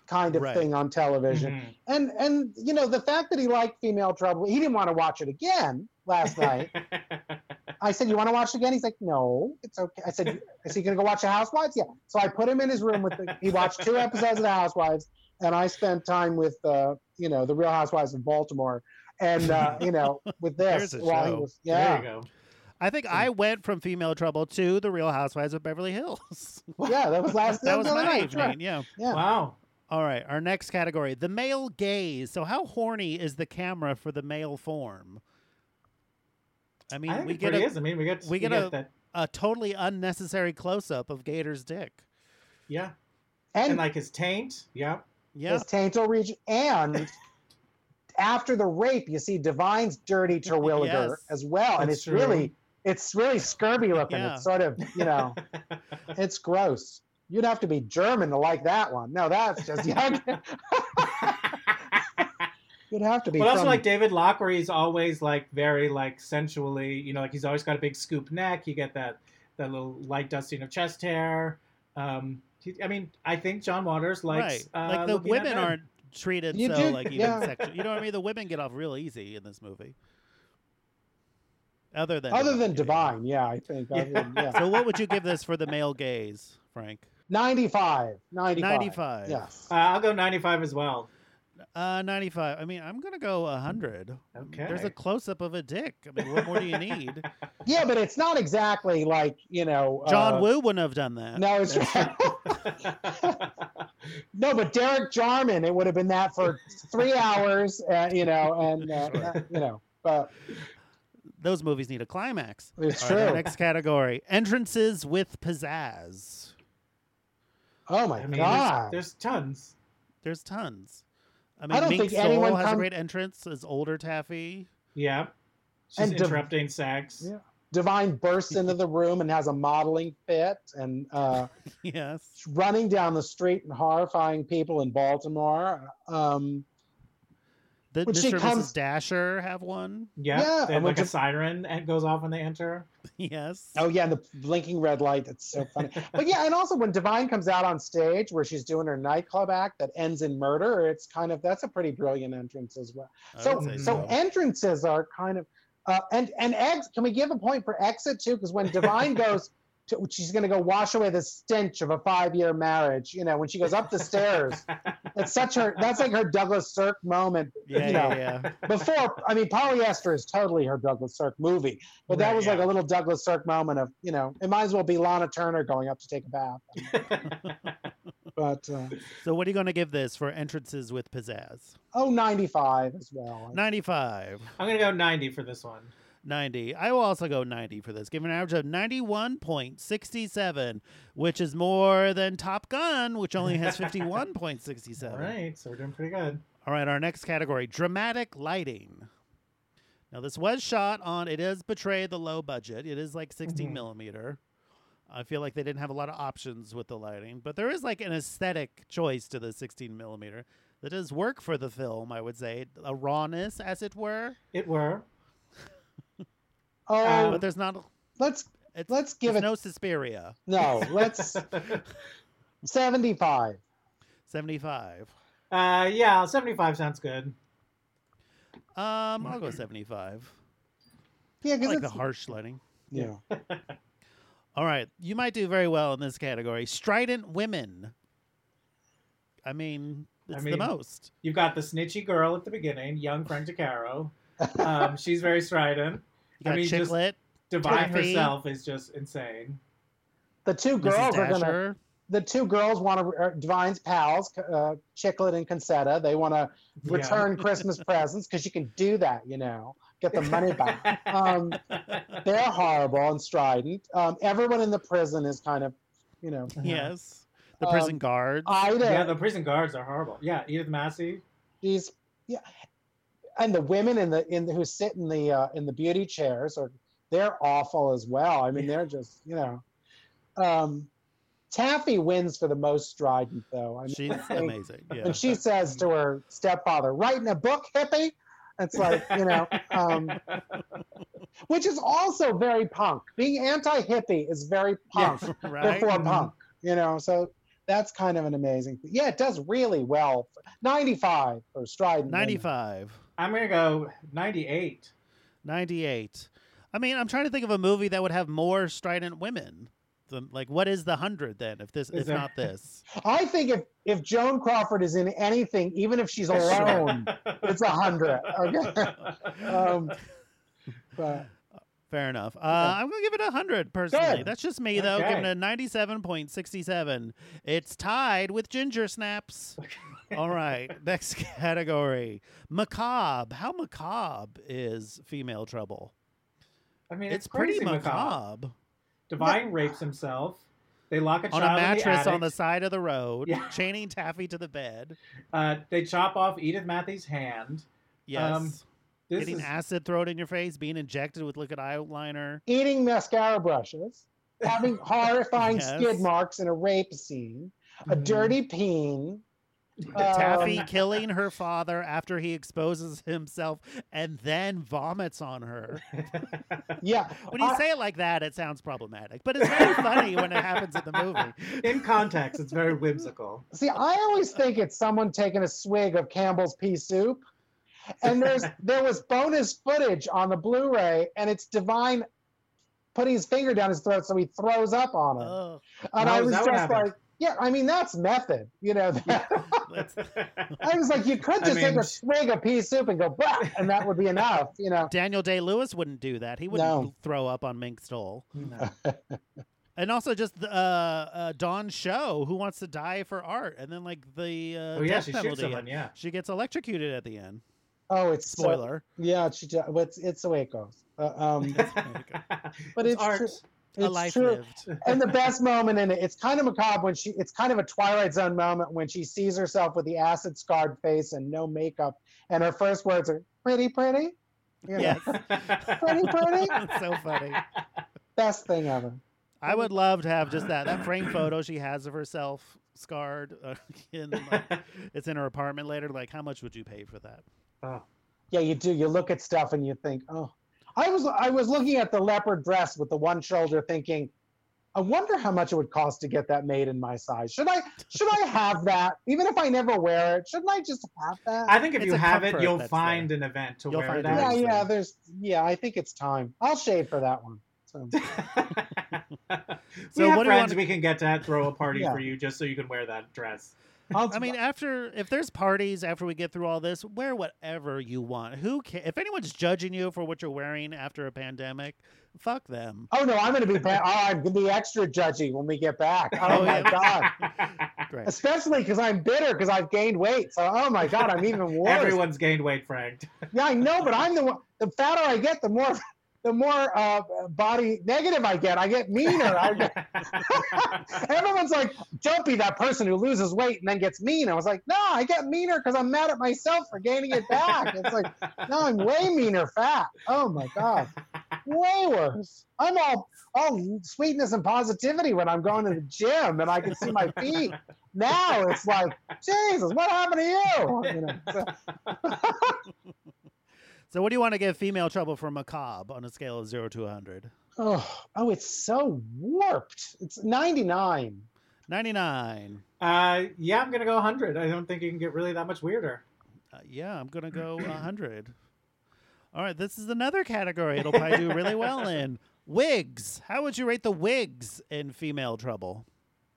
kind of Right. thing on television. Mhm. And and you know, the fact that he liked Female Trouble, he didn't want to watch it again last night. I said, "You want to watch it again?" He's like, "No, it's okay." I said, "Is he gonna go watch The Housewives?" Yeah. So I put him in his room with the. He watched two episodes of The Housewives, and I spent time with, uh, you know, the Real Housewives of Baltimore, and uh, you know, with this There's a while he show. was, There yeah, you go. I think I went from Female Trouble to The Real Housewives of Beverly Hills. yeah. That was last. that was the other my night, sure. evening. Yeah. Yeah. Wow. All right. Our next category: the male gaze. So, how horny is the camera for the male form? I mean, I think we it get pretty a, is. I mean, we get we get a- that. a totally unnecessary close up of Gator's dick. Yeah. And, And like his taint. Yeah. Yeah. his taintal region, and after the rape, you see Divine's dirty Terwilliger Yes. as well, and That's it's true. really, it's really scurvy looking. Yeah. It's sort of, you know, it's gross. You'd have to be German to like that one. No, that's just yuck. You'd have to be. But also, from- like David Lochary is always like very like sensually, you know, like he's always got a big scoop neck. You get that that little light dusting of chest hair. Um, he, I mean, I think John Waters likes right. uh, like the looking at women men. aren't treated You so do- like even yeah. sexual. You know what I mean? The women get off real easy in this movie. Other than other than yeah. Divine, yeah, I think. Other than, yeah. So what would you give this for the male gaze, Frank? ninety-five. ninety-five. ninety-five. Yes. Uh, I'll go ninety-five as well. Uh, ninety-five. I mean, I'm gonna go one hundred. Okay. There's a close up of a dick. I mean, what more do you need? Yeah, but it's not exactly like, you know. John uh, Woo wouldn't have done that. No, it's no, but Derek Jarman, it would have been that for three hours, uh, you know, and uh, uh, you know, but Those movies need a climax. it's All true. right, our next category: entrances with pizzazz. Oh my I mean, god! there's, there's tons. There's tons. I mean, I don't Mink think Soul anyone has a come- great entrance as older Taffy. Yeah. She's And Div- interrupting sex. Yeah. Divine bursts into the room and has a modeling fit, and uh, Yes. running down the street and horrifying people in Baltimore. Um, The When she Mister and comes- Missus Dasher have one. Yeah. Yeah, They have and like when a siren and goes off when they enter. Yes. oh yeah, and the blinking red light. That's so funny. But yeah, and also when Divine comes out on stage where she's doing her nightclub act that ends in murder, it's kind of that's a pretty brilliant entrance as well. I So would say so entrances are kind of uh, and and ex. Can we give a point for exit too? Because when Divine goes, to, she's going to go wash away the stench of a five-year marriage. You know, when she goes up the stairs, it's such her. That's like her Douglas Sirk moment. Yeah, you know, yeah, yeah. before. I mean, Polyester is totally her Douglas Sirk movie, but that Right, was like yeah. a little Douglas Sirk moment of, you know, it might as well be Lana Turner going up to take a bath. But uh, So what are you going to give this for entrances with pizzazz? oh, ninety-five as well. ninety-five. I'm going to go ninety for this one. ninety. I will also go ninety for this. Give an average of ninety-one point six seven, which is more than Top Gun, which only has fifty-one point six All seven. right. So we're doing pretty good. All right, our next category, dramatic lighting. Now, this was shot on, it is portrayed the low budget. It is like sixteen Mhm. millimeter. I feel like they didn't have a lot of options with the lighting, but there is like an aesthetic choice to the sixteen millimeter that does work for the film, I would say. A rawness, as it were. It were. Oh, But there's not, let's it's, let's give there's it no Suspiria. no. Let's seventy-five. seventy-five. Uh, yeah, seventy-five sounds good. Um, I'll go seventy-five. Yeah, I because like the it's harsh lighting. yeah. All right, you might do very well in this category. Strident women. I mean, it's mean, the most. You've got the snitchy girl at the beginning, young Frank DeCaro. Um, she's very strident. You got I mean, just Chiclet, Divine Taffy. herself is just insane. The two Missus girls are gonna. Dasher. The two girls want to. Uh, Divine's pals, uh, Chiclet and Concetta. They want to Yeah. return Christmas presents because you can do that. You know, get the money back. Um, they're horrible and strident. Um, everyone in the prison is kind of, you know, Yes. The Um, prison guards. Ida. Yeah, the prison guards are horrible. Yeah, Edith Massey. She's yeah, and the women in the in the, who sit in the uh, in the beauty chairs are they're awful as well. I mean, they're just you know. Um, Taffy wins for the most strident, though. I mean, She's I think amazing. Yeah. when she says to her stepfather, "Writing a book, hippie," it's like you know, um, which is also very punk. Being anti-hippie is very punk right? before Mhm. punk, you know. So That's kind of an amazing thing. Yeah, it does really well. ninety-five for strident. ninety-five. I'm gonna go ninety-eight. ninety-eight. I mean, I'm trying to think of a movie that would have more strident women. The, like, what is the hundred then? If this, Is if there- not this, I think if if Joan Crawford is in anything, even if she's alone, it's a hundred. Okay. Um, but fair enough. Uh, I'm gonna give it a hundred personally. Good. That's just me though. Okay. Giving it a ninety-seven point six seven. It's tied with Ginger Snaps. All right, next category: macabre. How macabre is Female Trouble? I mean, It's, it's, pretty crazy macabre. macabre. Divine rapes himself. They lock a On child a in the mattress attic. on the side of the road, Yeah. chaining Taffy to the bed. Uh, they chop off Edith Matthey's hand. Yes. Um, This Getting is acid thrown in your face, being injected with liquid eyeliner. eating mascara brushes, having horrifying Yes. skid marks in a rape scene, a Mhm. dirty peen. Taffy um, killing her father after he exposes himself and then vomits on her. Yeah. When you I- say it like that, it sounds problematic, but it's very funny when it happens in the movie. in context, it's very whimsical. See, I always think it's someone taking a swig of Campbell's pea soup. And there's there was bonus footage on the Blu-ray, and it's Divine putting his finger down his throat so he throws up on it. Oh, and Oh, I is was that what just happened? like, yeah, I mean that's method, you know. that's, I was like, you could I just take mean- a swig of pea soup and go, bah, and that would be enough, you know. Daniel Day-Lewis wouldn't do that. He wouldn't No. throw up on Mink Stole. No. And also just uh, uh, Dawn Show, who wants to die for art, and then like the uh, Oh yeah, death she penalty. shoots someone. Yeah. She gets electrocuted at the end. Oh, it's so- Spoiler. yeah, she, ju- but it's it's the way it goes. Uh, um, But it's art. true. A It's life true. lived. And the best moment in it, it's kind of macabre when she, it's kind of a Twilight Zone moment when she sees herself with the acid scarred face and no makeup, and her first words are "pretty, pretty." You know, Yes. pretty, pretty. It's so funny. Best thing ever. I would love to have just that that frame photo she has of herself scarred. Uh, in, like, it's in her apartment later. Like, how much would you pay for that? Oh. Yeah, you do. You look at stuff and you think, oh. I was I was looking at the leopard dress with the one shoulder, thinking, I wonder how much it would cost to get that made in my size. Should I should I have that? Even if I never wear it, shouldn't I just have that? I think if It's you a have it, comfort you'll that's find there. an event to You'll wear find it a yeah, at. yeah. There's yeah. I think it's time. I'll shave for that one. So. we So have what do you friends wanna- we can get to throw a party Yeah. for you just so you can wear that dress. I'll, I mean, after if there's parties after we get through all this, wear whatever you want. Who ca- if anyone's judging you for what you're wearing after a pandemic, fuck them. oh no, I'm going to be. Oh, I'm going to be extra judgy when we get back. Oh, Oh, my yeah. god. Great. Especially because I'm bitter because I've gained weight. So oh my god, I'm even worse. Everyone's gained weight, Frank. Yeah, I know, but I'm the one. The fatter I get, the more, the more uh, body negative I get. I get meaner. I get, everyone's like, "Don't be that person who loses weight and then gets mean." I was like, "No, I get meaner because I'm mad at myself for gaining it back." It's like, no, I'm way meaner, fat. Oh my god, way worse. I'm all all sweetness and positivity when I'm going to the gym and I can see my feet. Now it's like, Jesus, what happened to you? You know, so- So, what do you want to give Female Trouble for macabre on a scale of zero to one hundred? Oh, oh, it's so warped. It's ninety-nine. ninety-nine. Uh, yeah, I'm gonna go one hundred. I don't think you can get really that much weirder. Uh, yeah, I'm gonna go one hundred. All right, this is another category it'll probably do really well in. Wigs. How would you rate the wigs in Female Trouble?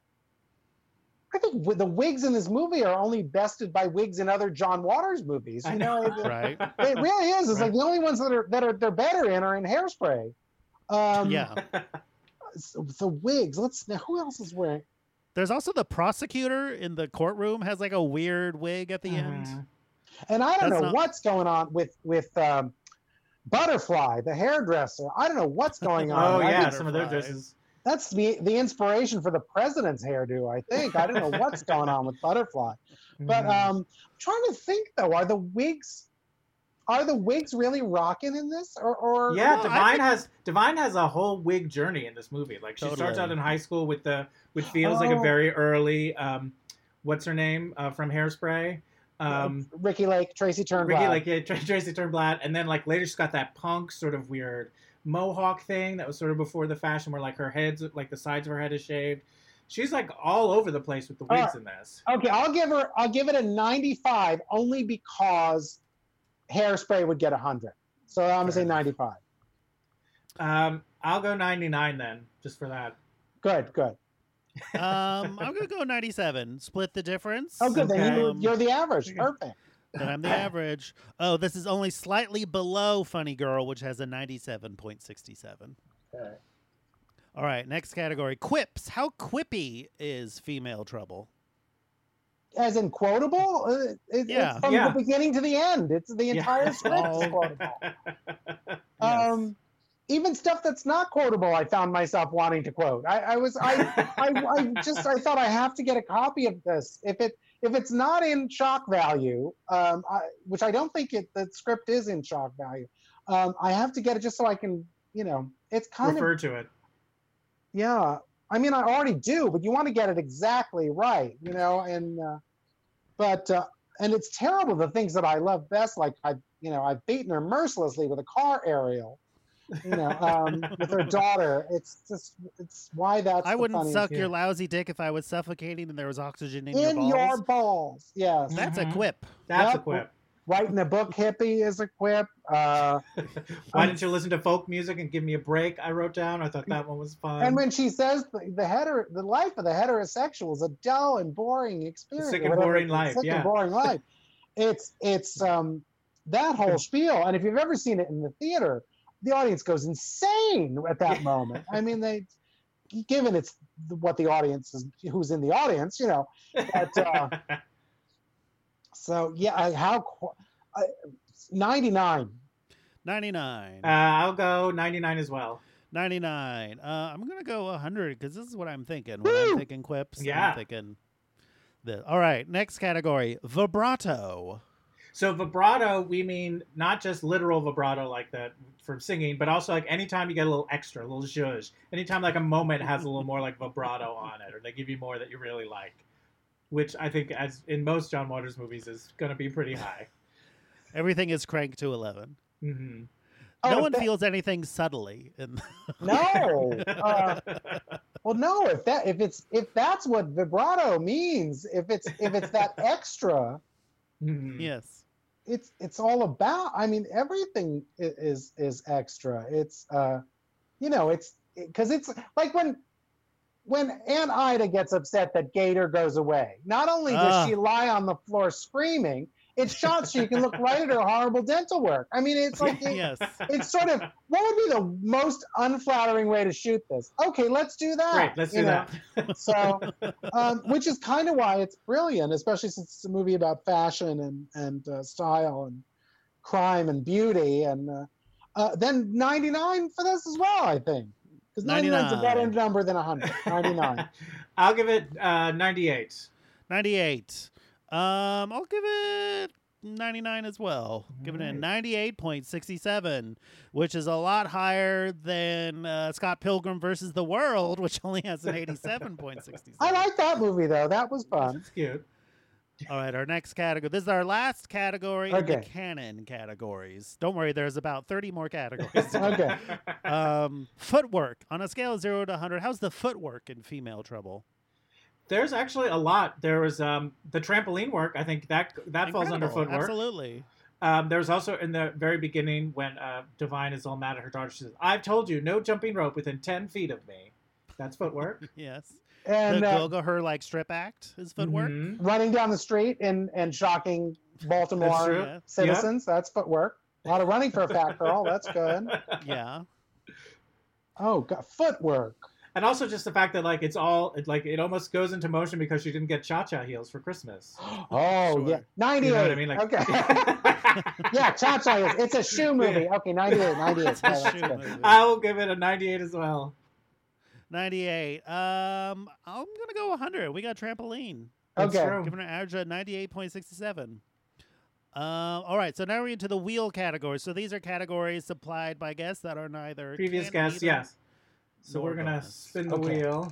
I think wi- the wigs in this movie are only bested by wigs in other John Waters movies. You I know, know. it, Right? it really is. It's like the only ones that are that are they're better in are in Hairspray. Um, Yeah. so the wigs. Let's now. Who else is wearing? There's also the prosecutor in the courtroom has like a weird wig at the end. Mhm. And I don't That's know not- what's going on with with um, Butterfly, the hairdresser. I don't know what's going on. Oh I yeah, think some of their Butterflies. dresses. that's the the inspiration for the president's hairdo. I think. I don't know what's going on with Butterfly. But Mhm. um, I'm trying to think though, are the wigs are the wigs really rocking in this? Or, or yeah, I Divine think- has Divine has a whole wig journey in this movie. Like she starts Totally. out in high school with the which feels like a Oh. very early um, what's her name uh, from Hairspray. Um, Ricky Lake, Tracy Turnblad. Ricky, like yeah, Tr- Tracy Turnblad, and then like later she's got that punk sort of weird mohawk thing that was sort of before the fashion, where like her head's like the sides of her head is shaved. She's like all over the place with the All wigs right. in this. Okay, I'll give her. I'll give it a ninety-five only because Hairspray would get a hundred. So I'm gonna say enough. ninety-five. Um, I'll go ninety-nine then, just for that. Good, good. Um, I'm gonna go ninety-seven. Split the difference. Oh, good. Then you, Um, you're the average. Perfect. Then I'm the average. Oh, this is only slightly below Funny Girl, which has a ninety-seven point six seven. Okay. All right, next category. Quips. How quippy is Female Trouble? As in quotable? Uh, it, Yeah. It's from Yeah. the beginning to the end. It's the entire script is Oh. quotable. Yes. Um, even stuff that's not quotable, I found myself wanting to quote. I, I was, I, I, I just, I thought I have to get a copy of this. If it, if it's not in shock value, um, I, which I don't think it, the script is in shock value, um, I have to get it just so I can, you know, it's kind Refer of, to it. yeah. I mean, I already do, but you want to get it exactly right, you know, and, uh, but, uh, and it's terrible. The things that I love best, like I, you know, I've beaten her mercilessly with a car aerial. You know, um, with her daughter. It's just, it's why that's I the wouldn't funniest. suck yeah. your lousy dick if I was suffocating and there was oxygen in, in your balls. your balls. Yes, That's Mhm. a quip. That's a Yep. quip. writing a book, hippie is a quip. Uh, Why didn't you listen to folk music and give me a break? I wrote down. I thought that one was fun. and when she says the, the hetero, the life of the heterosexual is a dull and boring experience, Sick or and whatever, boring it's life, sick yeah. and boring life. It's it's um that whole spiel, and if you've ever seen it in the theater, the audience goes insane at that moment. I mean, they, given it's what the audience is, who's in the audience, you know. But, uh, so yeah, I, how qu- I, ninety-nine. ninety-nine. uh, I'll go ninety-nine as well. ninety-nine. Uh, I'm going to go one hundred because this is what I'm thinking. When Woo! I'm thinking quips, Yeah. I'm thinking this. All right, next category, vibrato. So vibrato, we mean not just literal vibrato like that from singing, but also like anytime you get a little extra, a little zhuzh. Anytime like a moment has a little more like vibrato on it, or they give you more that you really like, which I think, as in most John Waters movies, is going to be pretty high. Everything is cranked to eleven. hmm Oh, no one that- feels anything subtly. In No. Uh, well, no. If that if it's if that's what vibrato means, if it's if it's that extra, hmm yes. it's it's all about. I mean, everything i- is is extra. It's uh, you know, it's because it's like when when Aunt Ida gets upset that Gator goes away. Not only does Ah. she lie on the floor screaming, it's shot so you can look right at her horrible dental work. I mean, it's like it- Yes. it's sort of what would be the most unflattering way to shoot this? Okay, let's do that. Great, let's you do know? that. So, um, which is kind of why it's brilliant, especially since it's a movie about fashion and and uh, style and crime and beauty. And uh, uh, then ninety-nine for this as well, I think, because ninety-nine is a better ninety-nine. number than one hundred. ninety-nine. I'll give it uh, ninety-eight. ninety-eight. Um, I'll give it ninety-nine as well. Giving it a Alright. ninety-eight point six seven, which is a lot higher than uh, Scott Pilgrim versus the World, which only has an eighty-seven point six seven. I like that movie though. That was fun. It's cute. All right, our next category. This is our last category in the Okay. canon categories. Don't worry, there's about thirty more categories. Okay. um, footwork on a scale of zero to one hundred. How's the footwork in Female Trouble? There's actually a lot. There was um, the trampoline work. I think that that falls under Incredible, footwork. Absolutely. Um, there's also in the very beginning when uh, Divine is all mad at her daughter. She says, "I've told you, no jumping rope within ten feet of me." That's footwork. Yes. And the uh, Go-Go her like strip act is footwork. Mhm. running down the street and and shocking Baltimore That's true. Yeah. citizens. That's footwork. A lot of running for a fat girl. That's good. Yeah. Oh, God, footwork. And also just the fact that like it's all it, like it almost goes into motion because she didn't get cha-cha heels for Christmas. Oh Sure. yeah, ninety-eight. You know what I mean? Like, Okay. Yeah, Cha Cha is. It's a shoe movie. Okay, ninety-eight, ninety-eight. It's a Yeah, that's shoe good. movie. I will give it a ninety-eight as well. ninety-eight. Um, I'm gonna go one hundred. We got trampoline. That's Okay. true. Giving an average of ninety-eight point six seven. Um, all right, so now we're into the wheel categories. So these are categories supplied by guests that are neither Previous canon guests, either, yes. So nor we're gonna bonus. spin the Okay. wheel.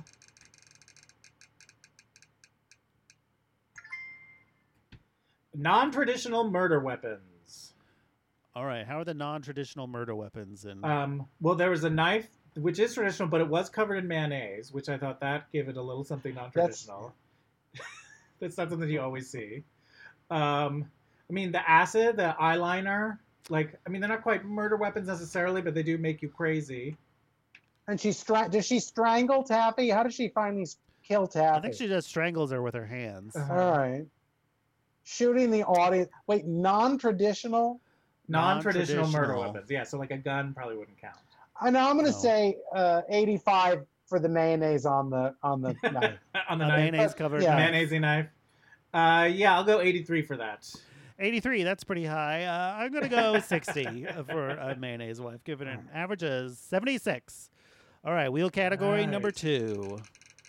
Non-traditional murder weapons. All right, how are the non-traditional murder weapons? And Um, well, there was a knife which is traditional, but it was covered in mayonnaise, which I thought that gave it a little something non-traditional. That's, That's not something you always see. Um, I mean, the acid, the eyeliner, like, I mean, they're not quite murder weapons necessarily, but they do make you crazy. And she stra- does she strangle Taffy? How does she finally kill Taffy? I think she just strangles her with her hands. Uh-huh. All right. Shooting the audience. Wait, non-traditional? Non-traditional murder Non-traditional. weapons. Yeah, so like a gun probably wouldn't count. I know I'm going to No. say uh, eighty-five for the mayonnaise on the on the knife. On the A knife. mayonnaise covered Yeah. knife. Mayonnaise knife. Uh, yeah, I'll go eighty-three for that. eighty-three, that's pretty high. Uh, I'm going to go sixty for a mayonnaise wife. Give it an average of seventy-six. All right, wheel category Right. number two.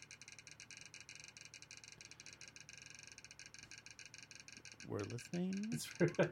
We're listening.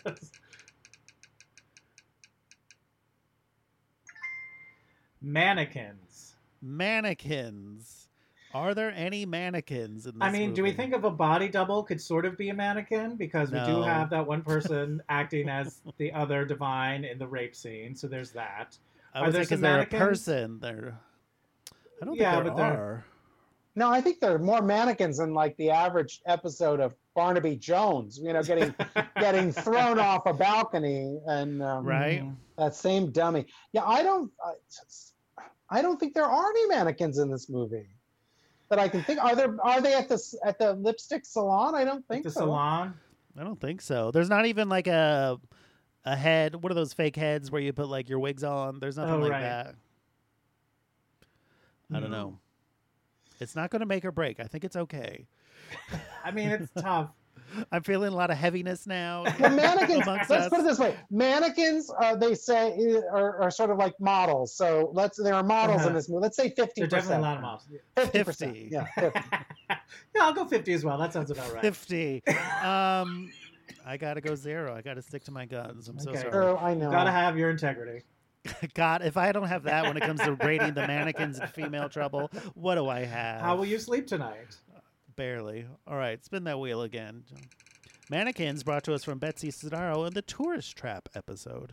Mannequins. Mannequins. Are there any mannequins in this I mean, do we movie? think of a body double could sort of be a mannequin? Because we do No. have that one person acting as the other divine in the rape scene, so there's that. I Are would there think some is there a mannequins? person there? I don't Yeah, think there but they're- are. No, I think there are more mannequins than like the average episode of Barnaby Jones. You know, getting getting thrown off a balcony and um, Right? that same dummy. Yeah, I don't. I, I don't think there are any mannequins in this movie that I can think. Are there? Are they at the s- at the lipstick salon? I don't At think the so. salon. I don't think so. There's not even like a a head. What are those fake heads where you put like your wigs on? There's nothing Oh, like right. that. I don't No. know. It's not going to make or break. I think it's okay. I mean, it's tough. I'm feeling a lot of heaviness now. Well, mannequins. amongst Let's us. put it this way: mannequins, uh, they say, uh, are, are sort of like models. So let's. There are models Uh-huh. in this movie. Let's say fifty There's definitely percent. a lot of mobs. Fifty percent. fifty. Yeah. fifty. Yeah, I'll go fifty as well. That sounds about right. fifty. Um, I got to go zero. I got to stick to my guns. I'm so Okay. sorry. Oh, I know. Gotta have your integrity. God, if I don't have that when it comes to rating the mannequins in female trouble, what do I have? How will you sleep tonight? Barely. All right, spin that wheel again. Mannequins brought to us from Betsy Sidaro in the Tourist Trap episode.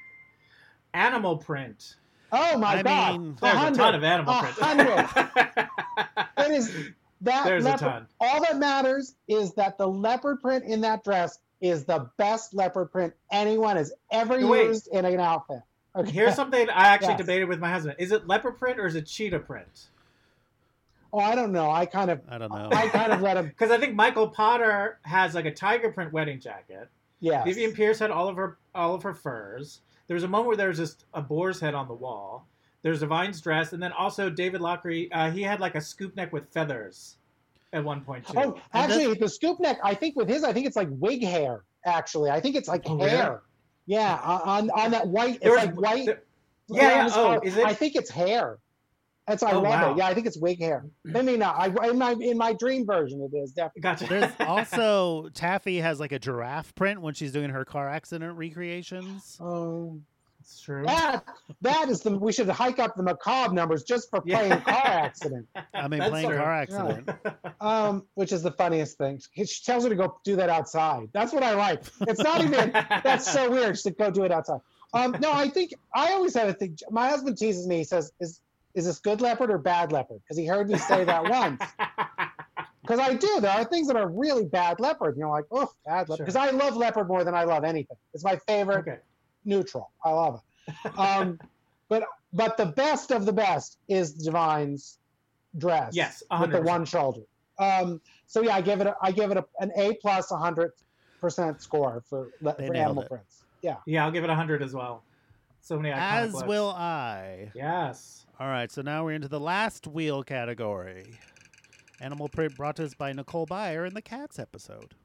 Animal print. Oh my I God! mean- There's a, hundred. ton of animal A print. hundred. It is that There's a leopard. ton. All that matters is that the leopard print in that dress is the best leopard print anyone has ever Wait. used in an outfit. Okay. Here's something I actually Yes. debated with my husband. Is it leopard print or is it cheetah print? Oh, I don't know. I kind of, I don't know. I kind of let him. Because I think Michael Potter has like a tiger print wedding jacket. Yes. Vivian Pierce had all of her all of her furs. There was a moment where there was just a boar's head on the wall. There's Divine's dress, and then also David Lockery. Uh, he had like a scoop neck with feathers at one point too. Oh, actually, the scoop neck. I think with his, I think it's like wig hair. Actually, I think it's like Oh, hair. really? Yeah, on on that white. It's There was- like white. there- on yeah, yeah. his Oh, collar. is it? I think it's hair. That's I Oh, love wow. it. Yeah, I think it's wig hair. Maybe not. I in my in my dream version it is definitely. Gotcha. There's also Taffy has like a giraffe print when she's doing her car accident recreations. Oh, It's true. that that is the. We should hike up the macabre numbers just for Yeah. playing car accident. I mean, That's playing true. car accident. Um, which is the funniest thing. She she tells her to go do that outside. That's what I like. It's not even. That's so weird to go do it outside. Um, no, I think I always have a thing. My husband teases me. He says, "Is is this good leopard or bad leopard?" Because he heard me say that once. Because I do. There are things that are really bad leopard. You know, like oh, bad leopard. Sure. Because I love leopard more than I love anything. It's my favorite. Okay. Neutral. I love it. Um, but but the best of the best is Divine's dress. Yes, with one the hundred percent. one shoulder. Um, so yeah, I give it a, I give it a, an A plus one hundred percent score for, le- They for nailed animal it. prints. Yeah. Yeah, I'll give it a hundred as well. So many iconic As looks. will I. Yes. All right, so now we're into the last wheel category. Animal print brought to us by Nicole Byer in the Cats episode.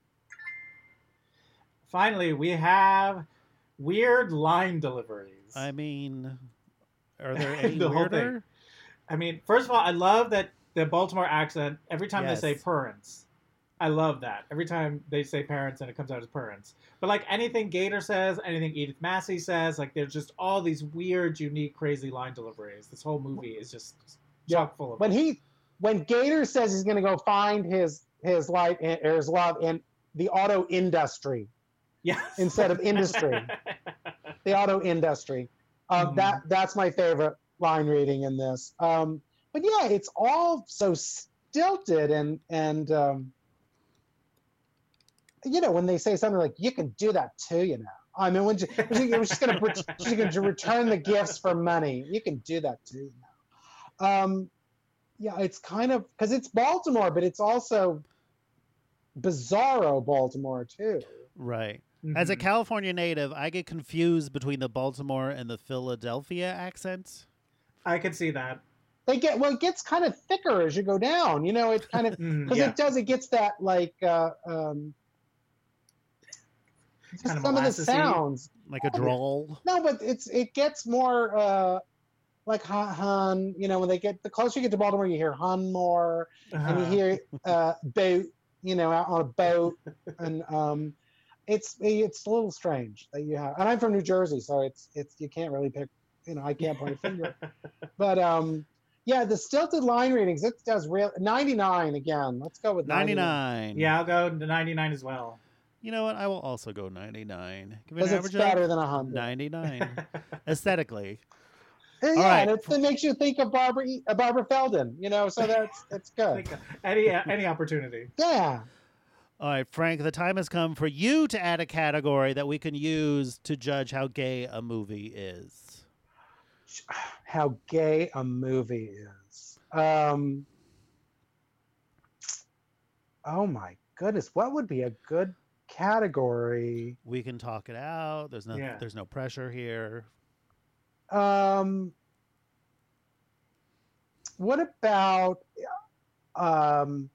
Finally, we have weird line deliveries. I mean, are there any The whole weirder? thing. I mean, first of all, I love that the Baltimore accent, every time Yes. they say parents. I love that. Every time they say parents and it comes out as parents. But like anything Gator says, anything Edith Massey says, like there's just all these weird, unique, crazy line deliveries. This whole movie is just chock full of When them. he when Gator says he's going to go find his his life in, or his love in the auto industry Yes. instead of industry, the auto industry. Uh, Mhm. That that's my favorite line reading in this. Um, but yeah, it's all so stilted and and um, you know, when they say something like "you can do that too," you know. I mean, when she, she was just gonna she's gonna return the gifts for money. You can do that too, you know. Um, yeah, it's kind of because it's Baltimore, but it's also bizarro Baltimore too. Right. Mm-hmm. As a California native, I get confused between the Baltimore and the Philadelphia accents. I could see that. They get well, it gets kind of thicker as you go down. You know, it kind of because Mm, yeah. it does. It gets that like uh, um, just Kind of some of the molassesy. sounds. Like a drawl. No, but it's it gets more uh, like hun, hun. You know, when they get the closer you get to Baltimore, you hear hun more, and you Uh-huh. hear uh, boat. You know, out on a boat, and um, it's it's a little strange that you have. And I'm from New Jersey, so it's it's you can't really pick. You know, I can't point a finger. But um, yeah, the stilted line readings it does real ninety-nine again. Let's go with ninety-nine ninety-nine. Yeah, I'll go to ninety-nine as well. You know what? I will also go ninety-nine. Give it because an it's average better of than a hundred. ninety-nine. Aesthetically. Yeah, right. and it, it makes you think of Barbara E- uh, Barbara Feldon. You know, so that's that's good. Think- any any opportunity. Yeah. All right, Frank, the time has come for you to add a category that we can use to judge how gay a movie is. How gay a movie is. Um, oh my goodness, what would be a good category? We can talk it out. There's no Yeah. there's no pressure here. Um, what about um,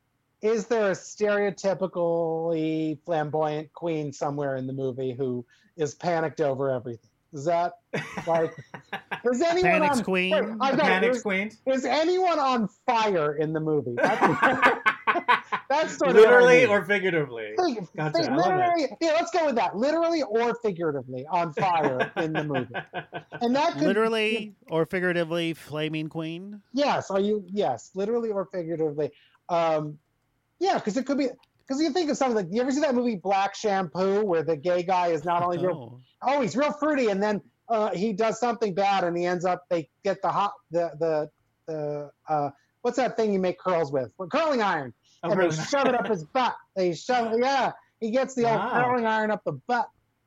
is there a stereotypically flamboyant queen somewhere in the movie who is panicked over everything? Is that like is anyone Panic's on queen? Wait, I The got it. Panic Is, Queen. is anyone on fire in the movie? That's, that's sort of Literally what I mean. or figuratively. Think- Gotcha, think I love it. literally, yeah, let's go with that. Literally or figuratively on fire in the movie, and that could Literally or figuratively, flaming queen. Yes, are you? Yes, literally or figuratively. Um, yeah, because it could be. Because you think of something like, you ever see that movie Black Shampoo, where the gay guy is not only real, Oh. oh, he's real fruity, and then uh, he does something bad, and he ends up they get the hot the the the uh, what's that thing you make curls with? Curling iron, Oh, and really? they shove it up his butt. They shove, yeah, he gets the old Wow. curling iron up the butt.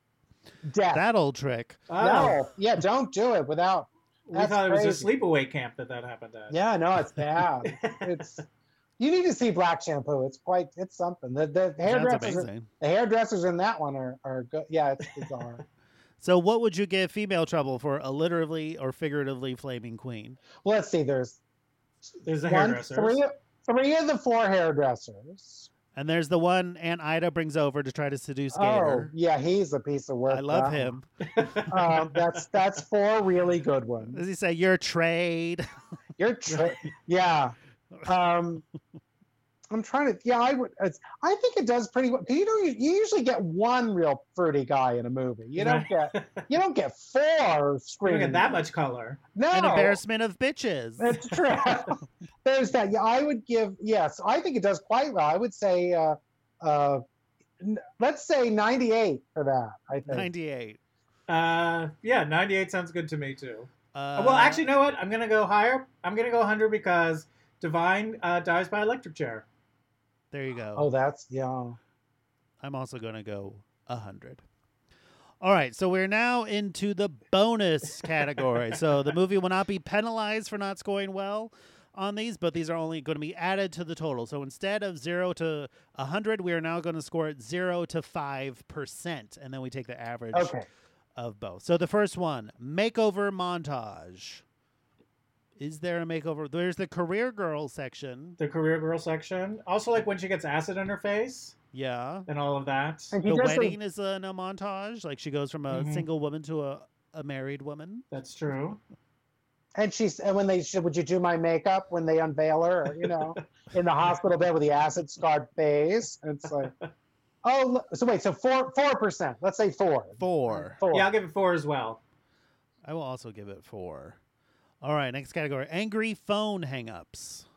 Death. That old trick. Oh, No, yeah, don't do it without. we that's thought it was a crazy. sleepaway camp that that happened at. Yeah, no, it's bad. It's you need to see Black Shampoo. It's quite it's something. The the Sounds hairdressers amazing. the hairdressers in that one are, are good. Yeah, it's bizarre. So what would you give female trouble for a literally or figuratively flaming queen? Well, let's see. There's There's the one, hairdressers. three, three of the four hairdressers. And there's the one Aunt Ida brings over to try to seduce Oh, Gator. yeah, he's a piece of work. I love that him. one. Um, that's that's four really good Does ones. he say your trade? You're tra- yeah. Um, I'm trying to. Yeah, I would. It's, I think it does pretty well. 'Cause you know, you, you usually get one real fruity guy in a movie. You don't Right. get. You don't get four You don't screaming. get that much color. No, An embarrassment of bitches. It's true. There's that. Yeah, I would give. Yes, I think it does quite well. I would say. Uh, uh, n- let's say ninety-eight for that. I think. ninety-eight. Uh, yeah, ninety-eight sounds good to me too. Uh, well, actually, you know what? I'm gonna go higher. I'm gonna go one hundred because Divine uh, dies by electric chair. there you go. Oh, that's yeah. I'm also going to go one hundred. All right, so we're now into the bonus category. So the movie will not be penalized for not scoring well on these, but these are only going to be added to the total. So instead of zero to one hundred, we are now going to score it zero to five percent, and then we take the average Okay. of both. So the first one, makeover montage. Is there a makeover? There's the career girl section. The career girl section. Also, like when she gets acid in her face Yeah. and all of that. And he The does the- wedding is in a montage. Like she goes from a Mhm. single woman to a, a married woman. That's true. And she's and when they said, "Would you do my makeup?" When they unveil her, you know, in the hospital bed with the acid scarred face, and it's like, oh, look- so wait, so four four percent. Let's say four. Four. Four. Yeah, I'll give it four as well. I will also give it four. All right, next category. Angry phone hangups.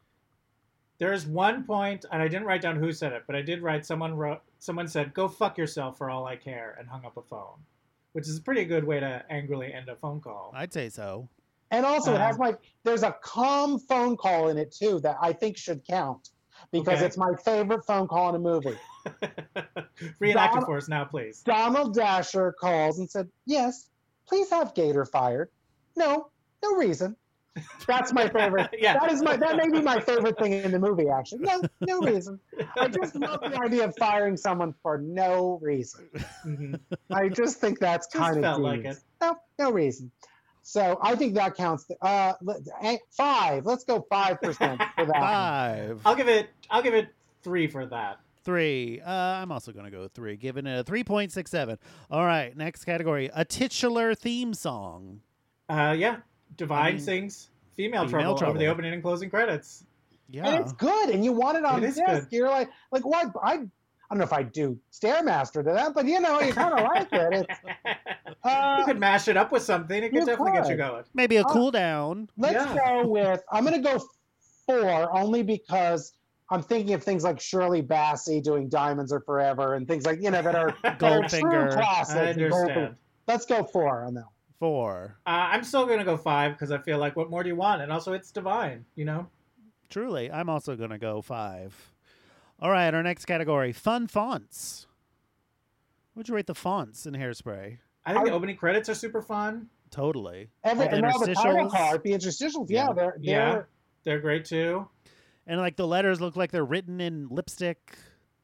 There's one point, and I didn't write down who said it, but I did write someone wrote someone said, "Go fuck yourself for all I care," and hung up a phone, which is a pretty good way to angrily end a phone call. I'd say so. And also, it has Uh, my, there's a calm phone call in it too that I think should count because Okay. it's my favorite phone call in a movie. Reenact it Don- for us now, please. Donald Dasher calls and said, "Yes, please have Gator fired." No, no reason. That's my favorite. Yeah. That is my, that may be my favorite thing in the movie, actually. No, no reason. I just love the idea of firing someone for no reason. Mhm. I just think that's Just kind of felt like genius. it. No, no reason. So I think that counts. Uh, let- eh, five. Let's go five percent for that. Five. I'll give it. I'll give it three for that. Three. Uh, I'm also going to go three, giving it a three point six seven. All right, next category. A titular theme song. Uh, yeah. Divine I mean, sings "Female, Female Trouble" Trouble. over the opening and closing credits. Yeah. And it's good, and you want it on It is disc. good. You're like, like what? I, I don't know if I do Stairmaster to that, but you know, you kind of like it. It's, uh, you could mash it up with something. It could you definitely get you could. going. Maybe a Oh. cool down. let's Yeah. go with. I'm going to go four, only because I'm thinking of things like Shirley Bassey doing "Diamonds Are Forever" and things like you know that are, that are true Goldfinger. classics. I and Goldfinger. understand. Let's go four on that. Four. Uh, I'm still gonna go five because I feel like what more do you want? And also, it's divine. You know. Truly. I'm also going to go five. All right, our next category. Fun fonts. What'd you rate the fonts in Hairspray? I think the I- opening credits are super fun. Totally. Every, All the and all the title interstitials. card, the interstitials, yeah, Yeah. they're Yeah. they're They're great too. And like the letters look like they're written in lipstick.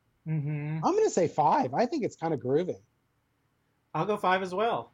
hmm I'm going to say five. I think it's kind of groovy. I'll go five as well.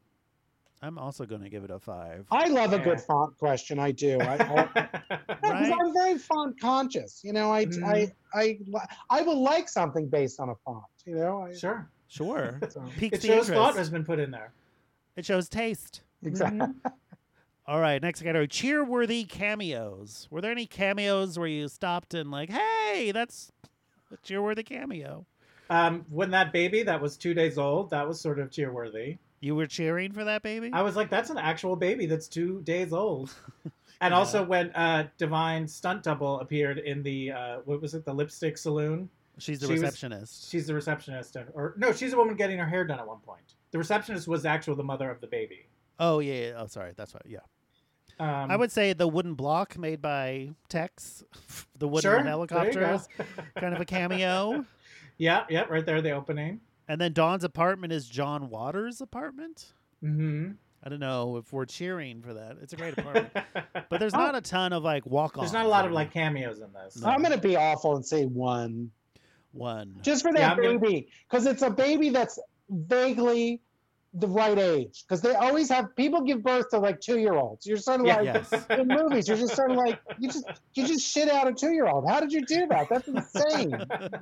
I'm also going to give it a five. I love a Yeah. good font question. I do. I, I, because Right. I'm very font conscious. You know, I, Mhm. I, I, I will like something based on a font. You know, I, Sure. Sure. so, Piques It the shows thought interest. has been put in there. It shows taste. exactly. Mhm. All right, next category. Cheer-worthy cameos. Were there any cameos where you stopped and like, hey, that's a cheer-worthy cameo? Um, when that baby that was two days old, that was sort of cheerworthy. You were cheering for that baby? I was like, that's an actual baby that's two days old. And Yeah. also when uh, Divine stunt double appeared in the uh, what was it, the lipstick saloon? She's the she was- receptionist. She's the receptionist, or no, she's a woman getting her hair done at one point. The receptionist was actually the mother of the baby. Oh, yeah, yeah. Oh, sorry. That's right. Yeah. Um, I would say the wooden block made by Tex, the wooden sure, there you helicopters, go. kind of a cameo. Yeah, yeah, right there, the opening. And then Dawn's apartment is John Waters' apartment. Mm-hmm. I don't know if we're cheering for that. It's a great apartment. But there's not a ton of like walk-ons. There's not a lot of or like cameos in this. No. I'm going to be awful and say one, one. just for Yeah, that I'm gonna- baby, because it's a baby that's vaguely the right age. Because they always have people give birth to like two year olds. You're sort of Yeah. like Yes. in movies. You're just sort of like you just you just shit out a two year old. How did you do that? That's insane.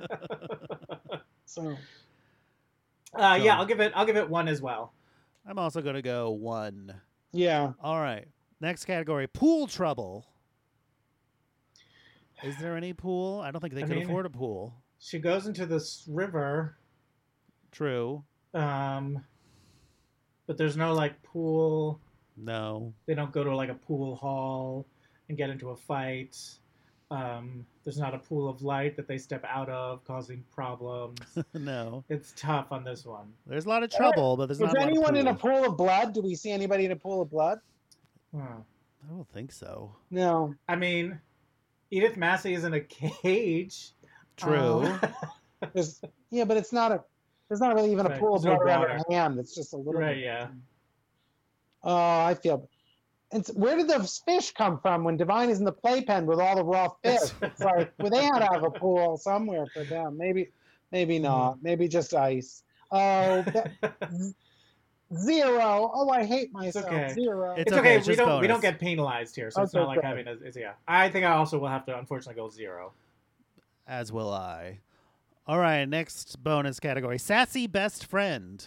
So Uh, yeah, So- I'll give it. I'll give it one as well. I'm also going to go one. yeah. All right. Next category, pool trouble. Is there any pool? I don't think they I could mean- afford a pool. She goes into this river, True. um, but there's no like pool. No. They don't go to like a pool hall and get into a fight. Um, there's not a pool of light that they step out of, causing problems. no. It's tough on this one. There's a lot of trouble, but there's Was not a lot anyone of in a pool. pool of blood? Do we see anybody in a pool of blood? Huh. I don't think so. No. I mean, Edith Massey is in a cage. True. Um, There's, yeah, but it's not a. There's not really even a Right, pool of there's no blood around her water. hand. It's just a little. right, bit- yeah. Oh, I feel. And s- where did the fish come from when Divine is in the playpen with all the raw fish? It's like, well, they had to have a pool somewhere for them. Maybe, maybe Mm-hmm. not. Maybe just ice. Oh, that, zero. Oh, I hate myself. okay. Zero. It's It's okay, okay. it's we just don't we don't bonus. get penalized here, so it's Okay, not like great. having a it's, yeah. I think I also will have to unfortunately go zero. As will I. All right, next bonus category, sassy best friend.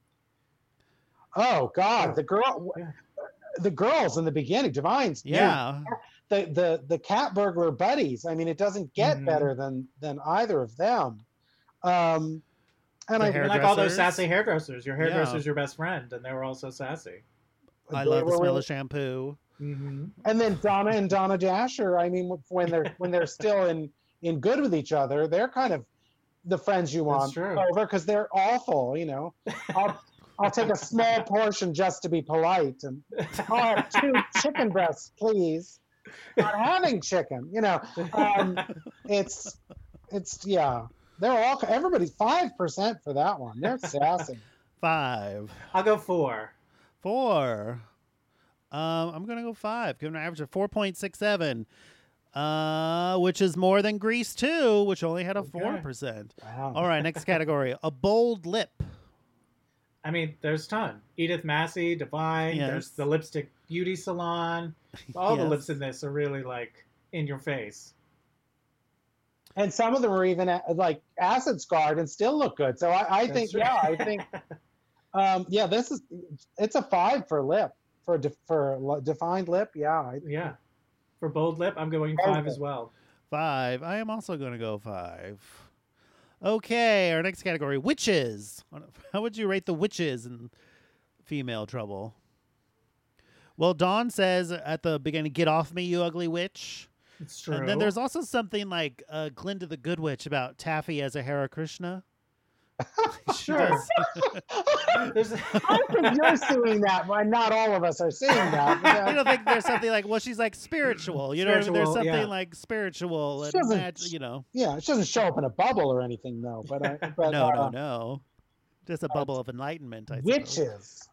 Oh God, the girl, Yeah. the girls in the beginning, Divine's. Yeah. The the the cat burglar buddies. I mean, it doesn't get Mhm. better than than either of them. Um, and The I hair- And like all those Hairdressers? sassy hairdressers, your hairdresser's Yeah. your best friend, and they were all so sassy. I they love the were smell really- of shampoo. Mm-hmm. And then Donna and Donna Dasher. I mean, when they're when they're still in in good with each other, they're kind of the friends you want true. over because they're awful. You know, I'll I'll take a small portion just to be polite, and I'll have two chicken breasts, please. Not having chicken, you know. Um, it's, it's yeah. They're all everybody's five percent for that one. They're sassy. Five. I'll go four. Four. Um, I'm gonna go five. Give an average of four point six seven, uh, which is more than Grease two, which only had a four Okay. percent. Wow. All right, next category: a bold lip. I mean, there's a ton. Edith Massey, Divine. Yes. There's the Lipstick Beauty Salon. All the Yes. lips in this are really like in your face. And some of them are even uh, like acid scarred and still look good. So I, I think, That's yeah, I right. think, um, yeah, this is it's a five for lip for a de- for a lo- defined lip. Yeah, I, Yeah. For bold lip, I'm going Bold five lip. as well. Five. I am also going to go five. Okay, our next category: witches. How would you rate the witches in female trouble? Well, Dawn says at the beginning, "Get off me, you ugly witch." It's true. And then there's also something like uh, Glinda the Good Witch about Taffy as a Hare Krishna. She Sure. does- There's- I think you're seeing that, but not all of us are seeing that. you don't think there's something like, well, she's like spiritual, you know? There's Spiritual, something yeah. like spiritual She and doesn't- mag- you know. Yeah, it doesn't show up in a bubble or anything, though. But I, but No, no, uh, no. Just a bubble of enlightenment. I suppose. witches.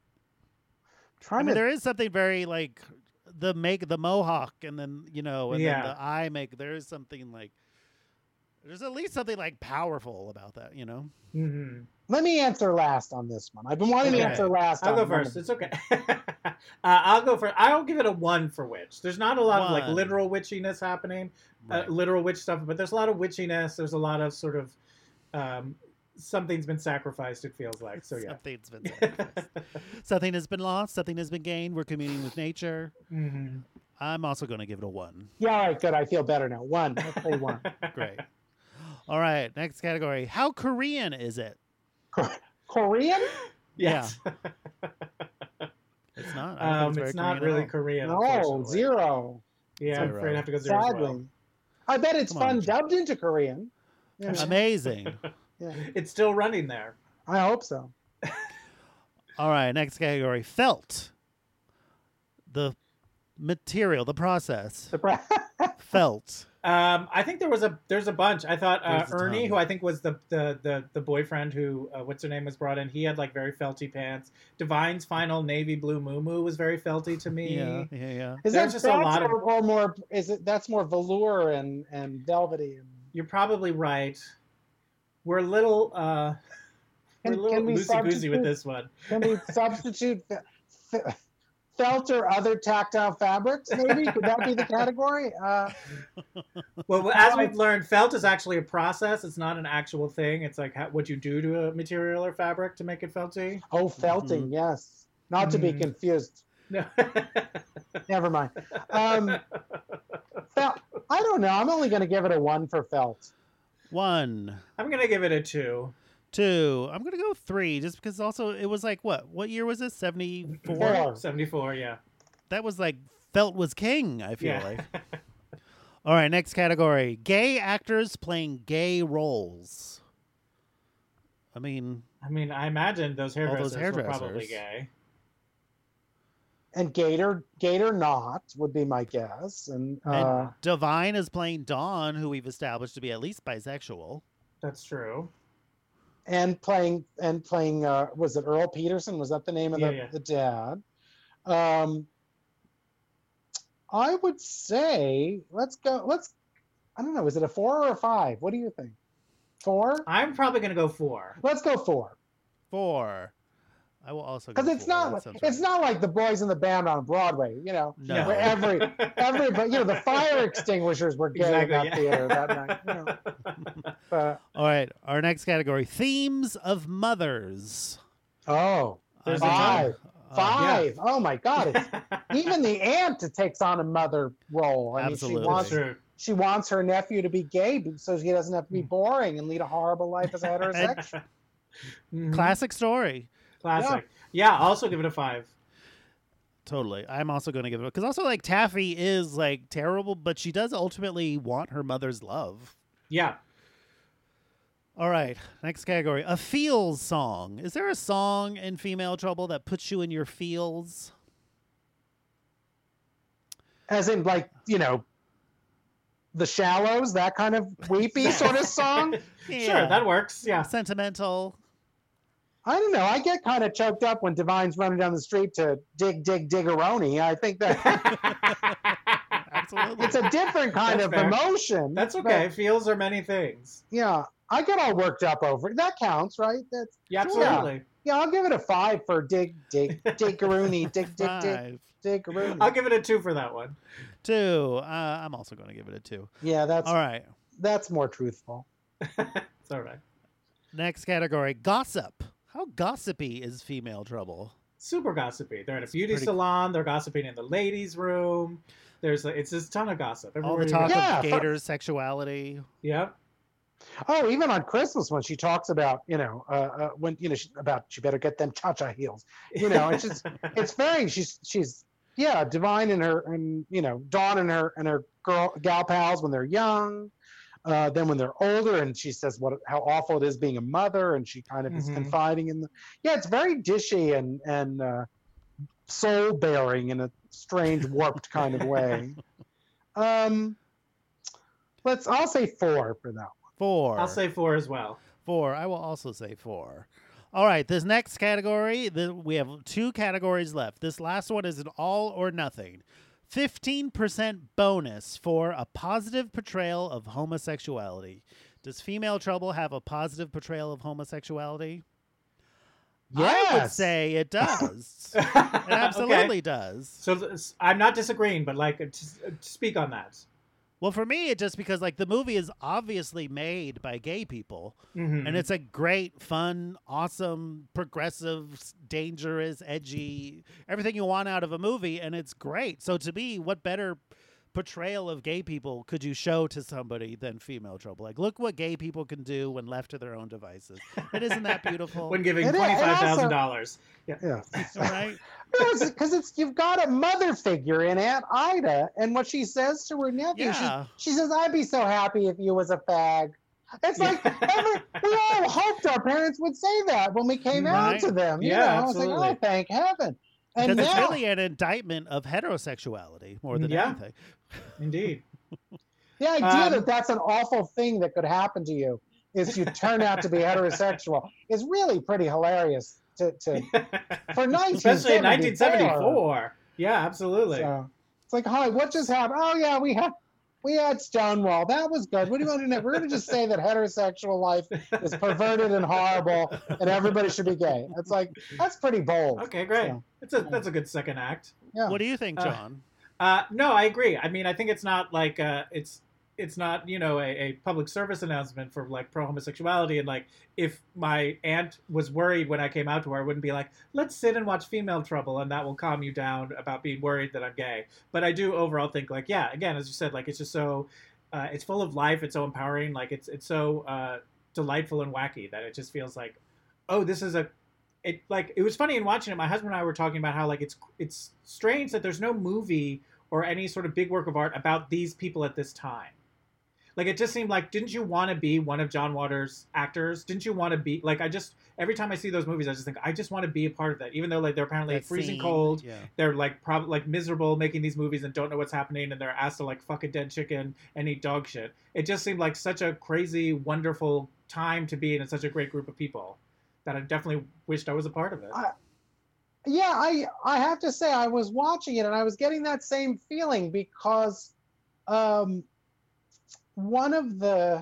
I Trying mean, to there is something very like the make the mohawk, and then you know, and Yeah. then the eye make. There is something like there's at least something like powerful about that, you know. Mhm. let me answer last on this one. I've been wanting Okay. to answer last. I'll on go one of first. them. It's okay. uh, I'll go first. I'll give it a one for witch. There's not a lot of like One. literal witchiness happening, uh, Right. literal witch stuff, but there's a lot of witchiness. There's a lot of sort of um, something's been sacrificed. It feels like so. Yeah. Something's been sacrificed. Something has been lost. Something has been gained. We're communing with nature. Mhm. I'm also going to give it a one. Yeah, all right, good. I feel better now. One. Let's say one. Great. All right. Next category. How Korean is it? Korean? Yes. It's not. I don't um, think it's very not Korean at really all. Korean. No, unfortunately. zero. Yeah, I'm Zero. afraid I have to go zero as Sadly. well. I bet it's Come on, fun Jim. dubbed into Korean. You know, Amazing. yeah, It's still running there. I hope so. All right. Next category. Felt. The material, the process. The bra- Felt. Um, I think there was a there's a bunch. I thought uh, There's a Ernie, ton. who I think was the the the, the boyfriend who uh, what's her name was brought in. He had like very felty pants. Divine's final navy blue moo was very felty to me. Yeah. Yeah. Yeah. Is There's that just a felt lot of- or, or more? Is it that's more velour and and velvety? And, You're probably right. We're a little uh, we're a Can- little can we loosey goosey substitute- with this one. can we substitute fe- fe- felt or other tactile fabrics? Maybe could that be the category? Uh, Well, as we've learned, felt is actually a process. It's not an actual thing. It's like how, what you do to a material or fabric to make it felty. oh, felting. Yes, not to be Mhm. confused. No. Never mind. Um, felt. I don't know. I'm only going to give it a one for felt. One. I'm gonna give it a two. Two. I'm gonna go three, just because also it was like what? What year was this? Seventy-four. Four. seventy-four, yeah. That was like Felt was king. I feel Yeah. like. All right, next category: gay actors playing gay roles. I mean, I mean, I imagine those All those hairdressers, were probably hairdressers. gay. And Gator, Gator not would be my guess. And, uh, and Divine is playing Dawn, who we've established to be at least bisexual. That's true. and playing and playing uh was it Earl Peterson? Was that the name of Yeah, the, yeah. the dad? Um I would say let's go let's I don't know, is it a four or a five? What do you think? Four? I'm probably gonna go four. Let's go four. Four. I will also Because go it's four. not That sounds it's right. not like the Boys in the Band on Broadway, you know. No. Where every every but you know the fire extinguishers were gay in that yeah. theater that night. You know. But, All right, our next category: themes of mothers. oh, There's I'm a ton. five. Uh, Five. Oh my God! It's, even the aunt takes on a mother role. I mean, Absolutely. she wants True. she wants her nephew to be gay so he doesn't have to be boring and lead a horrible life as a heterosexual. Mhm. Classic story. Classic. Yeah. I'll also give it a five. Totally. I'm also going to give it because also like Taffy is like terrible, but she does ultimately want her mother's love. Yeah. All right, next category. A feels song. Is there a song in Female Trouble that puts you in your feels? As in, like, you know, The Shallows, that kind of weepy sort of song? Yeah. Sure, that works. Yeah. Sentimental. I don't know. I get kind of choked up when Divine's running down the street to dig, dig, diggeroni. I think that Absolutely. it's a different kind That's of fair. emotion. That's okay. but, Feels are many things. yeah, I get all worked up over it. That counts, right? That's Yeah, absolutely. Yeah, I'll give it a five for dig, dig, diggeroni, dig, dig, dig, Five. diggeroni. I'll give it a two for that one. Two. Uh, I'm also going to give it a two. Yeah, that's All right. that's more truthful. It's all right. Next category. Gossip. How gossipy is Female Trouble? Super gossipy. They're in a beauty pretty- salon. They're gossiping in the ladies' room. There's a, it's just a ton of gossip. All Everywhere the you talk go. Yeah, of for- Gator's sexuality. Yep. Oh, even on Christmas when she talks about, you know, uh, uh, when you know she, about she better get them cha-cha heels. You know, it's just it's very she's she's yeah, Divine and her and you know Dawn and her and her girl gal pals when they're young. Uh, then when they're older, and she says what how awful it is being a mother, and she kind of is Mhm. confiding in the yeah, it's very dishy and and uh, soul bearing in a strange warped kind of way. Um, let's I'll say four for that one. Four. I'll say four as well. Four. I will also say four. All right. This next category, the, we have two categories left. This last one is an all or nothing. fifteen percent bonus for a positive portrayal of homosexuality. Does Female Trouble have a positive portrayal of homosexuality? I would Yes. say it does. It absolutely does. So th- I'm not disagreeing, but like, to, to speak on that. Well, for me, it just because like the movie is obviously made by gay people, Mhm. and it's a great, fun, awesome, progressive, s- dangerous, edgy, everything you want out of a movie, and it's great. So to me, what better portrayal of gay people could you show to somebody than Female Trouble? Like, look what gay people can do when left to their own devices. And isn't that beautiful? when giving It is- and twenty-five thousand dollars. Yeah. Yeah. Right? Because it's you've got a mother figure in Aunt Ida, and what she says to her nephew, Yeah. she, she says, "I'd be so happy if you was a fag." It's like every, we all hoped our parents would say that when we came out Right. to them. You Yeah, know, it's like, absolutely. oh, thank heaven. And Because it's now, really an indictment of heterosexuality more than Yeah. anything. Indeed. the idea um, that that's an awful thing that could happen to you if you turn out to be heterosexual is really pretty hilarious. To, to for nineteen Especially in nineteen seventy-four. seventy-four. Yeah, absolutely. So it's like, hi, what just happened? Oh yeah, we had we had Stonewall. That was good. What do you want to do? We're gonna just say that heterosexual life is perverted and horrible, and everybody should be gay. It's like that's pretty bold. Okay, great. So, It's a that's a good second act. yeah. What do you think, Uh, John? Uh, no, I agree. I mean, I think it's not like uh, it's it's not you know a, a public service announcement for like pro homosexuality, and like if my aunt was worried when I came out to her, I wouldn't be like, let's sit and watch Female Trouble, and that will calm you down about being worried that I'm gay. But I do overall think like yeah, again, as you said, like it's just so uh, it's full of life, it's so empowering, like it's it's so uh, delightful and wacky that it just feels like oh, this is a it like it was funny in watching it. My husband and I were talking about how like it's it's strange that there's no movie or any sort of big work of art about these people at this time. Like it just seemed like, didn't you want to be one of John Waters' actors? Didn't you want to be like? I just every time I see those movies, I just think I just want to be a part of that. Even though like they're apparently That freezing scene, cold, Yeah. they're like probably like miserable making these movies and don't know what's happening, and they're asked to like fuck a dead chicken and eat dog shit. It just seemed like such a crazy, wonderful time to be in, and such a great group of people that I definitely wished I was a part of it. I- Yeah, I I have to say I was watching it and I was getting that same feeling because um, one of the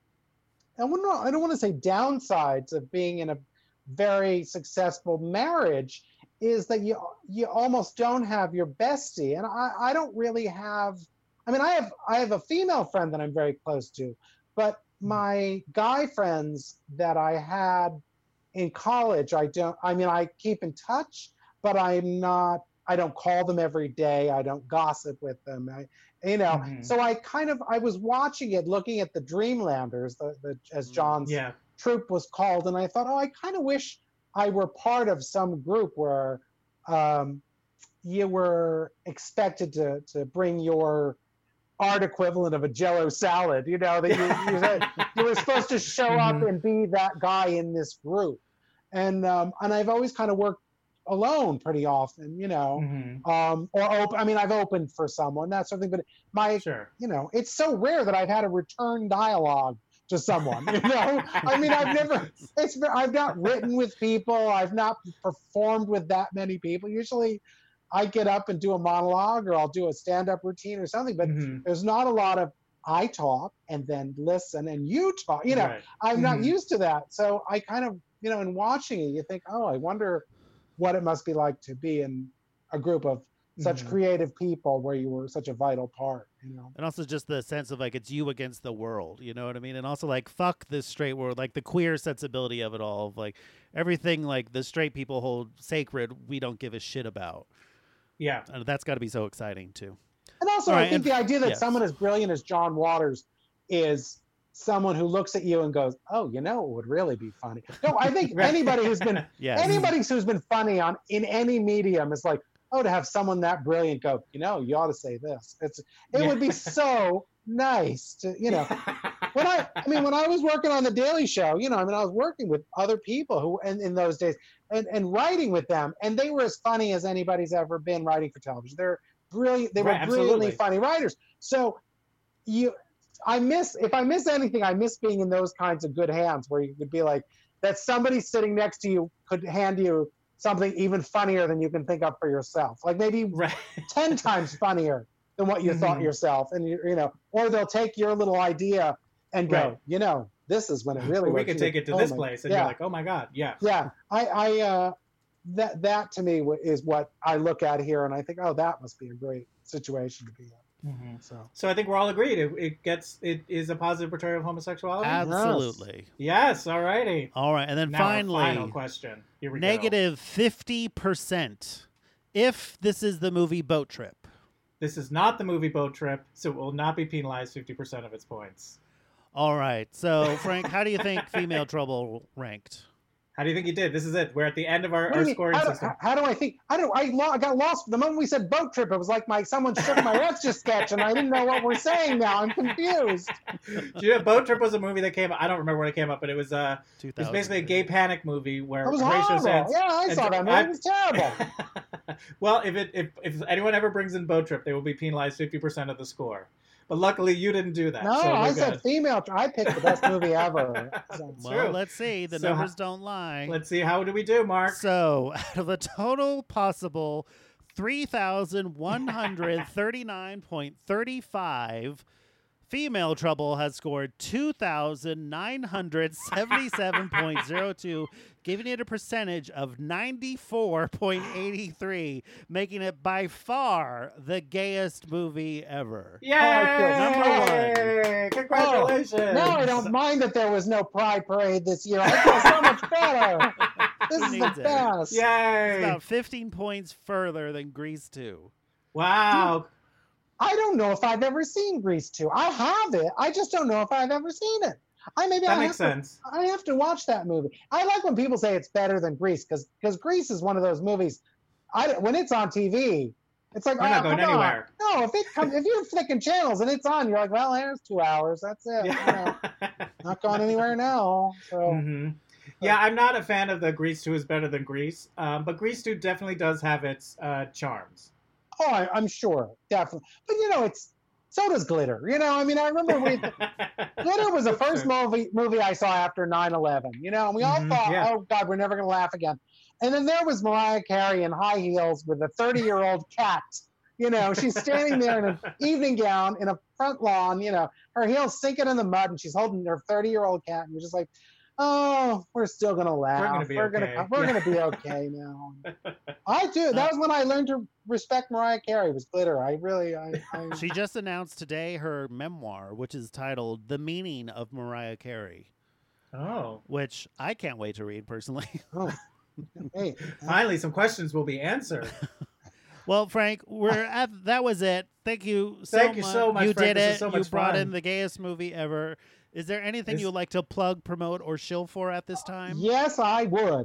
I wouldn't I don't want to say downsides of being in a very successful marriage is that you you almost don't have your bestie, and I I don't really have. I mean, I have I have a female friend that I'm very close to, but my guy friends that I had in college, I don't. I mean, I keep in touch, but I'm not. I don't call them every day. I don't gossip with them. I, you know, Mhm. so I kind of I was watching it, looking at the Dreamlanders, the, the as John's Yeah. troop was called, and I thought, oh, I kind of wish I were part of some group where um, you were expected to to bring your art equivalent of a Jell-O salad. You know that you you, had- you were supposed to show up Mhm. and be that guy in this group, and um, and I've always kind of worked alone pretty often. You know. Mhm. Um, or open. I mean, I've opened for someone, that sort of thing. But my, Sure. you know, it's so rare that I've had a return dialogue to someone. You know, I mean, I've never. It's. I've not written with people. I've not performed with that many people. Usually, I get up and do a monologue, or I'll do a stand-up routine or something. But Mhm. there's not a lot of I talk and then listen and you talk. You know, Right. I'm not Mhm. used to that. So I kind of, you know, in watching it, you think, oh, I wonder what it must be like to be in a group of such Mhm. creative people where you were such a vital part, you know. And also just the sense of like it's you against the world, you know what I mean? And also like fuck this straight world, like the queer sensibility of it all, of like everything like the straight people hold sacred, we don't give a shit about. Yeah. And that's got to be so exciting too. And also, All I right, think and- the idea that yes. someone as brilliant as John Waters is someone who looks at you and goes, "Oh, you know, it would really be funny." No, I think Right. anybody who's been Yes. anybody who's been funny on in any medium is like, oh, to have someone that brilliant go, you know, you ought to say this. It's it Yeah. would be so nice to, you know. When I, I mean, when I was working on the Daily Show, you know, I mean, I was working with other people who, in, in those days, and, and writing with them, and they were as funny as anybody's ever been writing for television. They're brilliant. They were Right, brilliantly absolutely. funny writers. So, you, I miss if I miss anything, I miss being in those kinds of good hands where you could be like that. Somebody sitting next to you could hand you something even funnier than you can think of for yourself, like maybe Right. ten times funnier than what you thought Mhm. yourself, and you, you know, or they'll take your little idea and go, Right. you know, this is when it really Or we works. could You take go, it to "Oh this my-" place, and yeah, you're like, oh my god, yeah. yeah. I, I, uh, that that to me wa- is what I look at here, and I think, oh, that must be a great situation to be in. Mhm. So So I think we're all agreed. It, it gets it is a positive portrayal of homosexuality. Absolutely. Yes. All righty. All right. And then Now our finally, final question. Here we go. negative fifty percent if this is the movie Boat Trip. This is not the movie Boat Trip, so it will not be penalized fifty percent of its points. All right. So, Frank, how do you think Female Trouble ranked? How do you think you did? This is it. We're at the end of our, What do our you mean? scoring how, do, system. how do I think? I don't. I, lo- I got lost the moment we said boat trip. It was like my someone shook my Etch a Sketch, and I didn't know what we're saying now. I'm confused. Do you know Boat Trip was a movie that came I don't remember when it came up, but it was uh two it was thousand. basically a gay panic movie where It was Horatio horrible. Sands. Yeah, I and saw that movie. I- It was terrible. Well, if it if, if anyone ever brings in Boat Trip, they will be penalized fifty percent of the score. But luckily, you didn't do that. No, so we're I good. said female. I picked the best movie ever. So- Well, True. let's see. The So numbers ho- don't lie. Let's see, how do we do, Mark? So, out of a total possible three thousand one hundred thirty-nine point three five, Female Trouble has scored two thousand nine hundred seventy-seven point zero two, giving it a percentage of ninety-four point eight three, making it by far the gayest movie ever. Yay! Number Congratulations! Oh, now I don't mind that there was no Pride Parade this year. I feel so much better. This Who is the needs it? best. It's Yay! about fifteen points further than Grease two. Wow. I don't know if I've ever seen Grease two. I have it. I just don't know if I've ever seen it. I maybe That I makes have sense. To, I have to watch that movie. I like when people say it's better than Grease because because Grease is one of those movies. I when it's on T V, it's like You're oh, not going come on. anywhere. No, if it comes, if you're flicking channels and it's on, you're like, well, there's two hours. That's it. You know, not going anywhere now. So hmm Yeah, I'm not a fan of the Grease two is better than Grease, um, but Grease two definitely does have its uh, charms. oh, I, I'm sure, definitely. But you know, it's so does Glitter. You know, I mean, I remember we. Glitter was the first movie movie I saw after nine eleven, you know, and we all Mhm, thought, yeah. oh, God, we're never going to laugh again. And then there was Mariah Carey in high heels with a thirty-year-old cat. You know, she's standing there in an evening gown in a front lawn, you know, her heels sinking in the mud, and she's holding her thirty-year-old cat, and you're just like, oh, we're still going to laugh. We're gonna be we're okay. Gonna, we're Yeah. going to be okay now. I do. That was when I learned to respect Mariah Carey, was Glitter. I really, I, I She just announced today her memoir, which is titled The Meaning of Mariah Carey, Oh, which I can't wait to read personally. oh, hey, finally, some questions will be answered. Well, Frank, we're at that was it. Thank you so Thank much. you so much, You Frank. did This it. is so you much brought fun. in the gayest movie ever. Is there anything This- you'd like to plug, promote, or shill for at this time? yes, I would.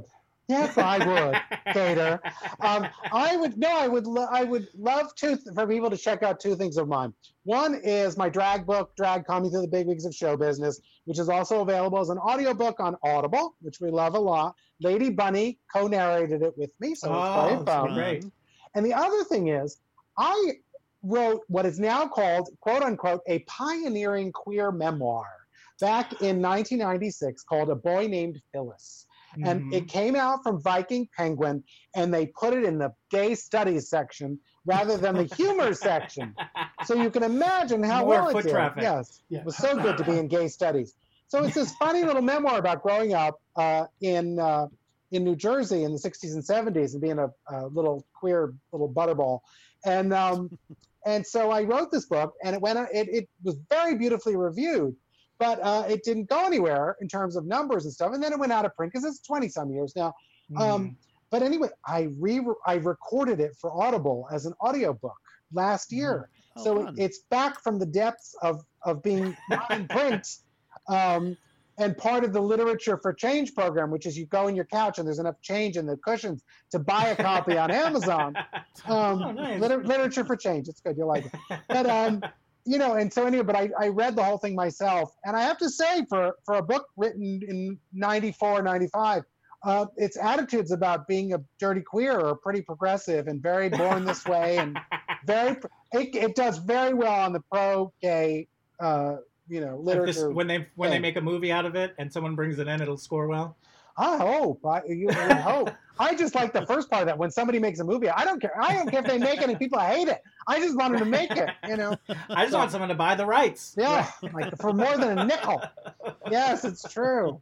Yes, I would, Gator. Um, I would no, I would lo- I would love to for people to check out two things of mine. One is my drag book, Drag Coming Through the Big Wigs of Show Business, which is also available as an audiobook on Audible, which we love a lot. Lady Bunny co-narrated it with me, so it's Oh, very it's fun. great. And the other thing is, I wrote what is now called, quote unquote, a pioneering queer memoir back in nineteen ninety-six called A Boy Named Phyllis. And Mhm. it came out from Viking Penguin, and they put it in the gay studies section rather than the humor section. So you can imagine how More well it foot did. traffic. Yes, Yeah. it was so good to be in gay studies. So it's this funny little memoir about growing up uh, in uh, in New Jersey in the sixties and seventies and being a, a little queer little butterball. And um, and so I wrote this book, and it went. It it was very beautifully reviewed. But uh, it didn't go anywhere in terms of numbers and stuff. And then it went out of print because it's twenty some years now. Um, Mm. but anyway, I re I recorded it for Audible as an audiobook last year. Oh, so it, fun. it's back from the depths of, of being not in print. Um, and part of the Literature for Change program, which is you go in your couch and there's enough change in the cushions to buy a copy on Amazon. Um, Oh, nice. liter- Literature for Change. It's good. You'll like it. But um, you know, and so anyway, but I, I read the whole thing myself. And I have to say, for, for a book written in ninety-four, ninety-five, uh, its attitudes about being a dirty queer are pretty progressive and very born this way. And very, it, it does very well on the pro-gay, uh, you know, Like this- literature. when they when they thing. make a movie out of it and someone brings it in, it'll score well. I hope. I, you would hope. I just like the first part of that. When somebody makes a movie, I don't care. I don't care if they make it and people hate it. I just want them to make it, you know? I just So- want someone to buy the rights. Yeah, like for more than a nickel. Yes, it's true.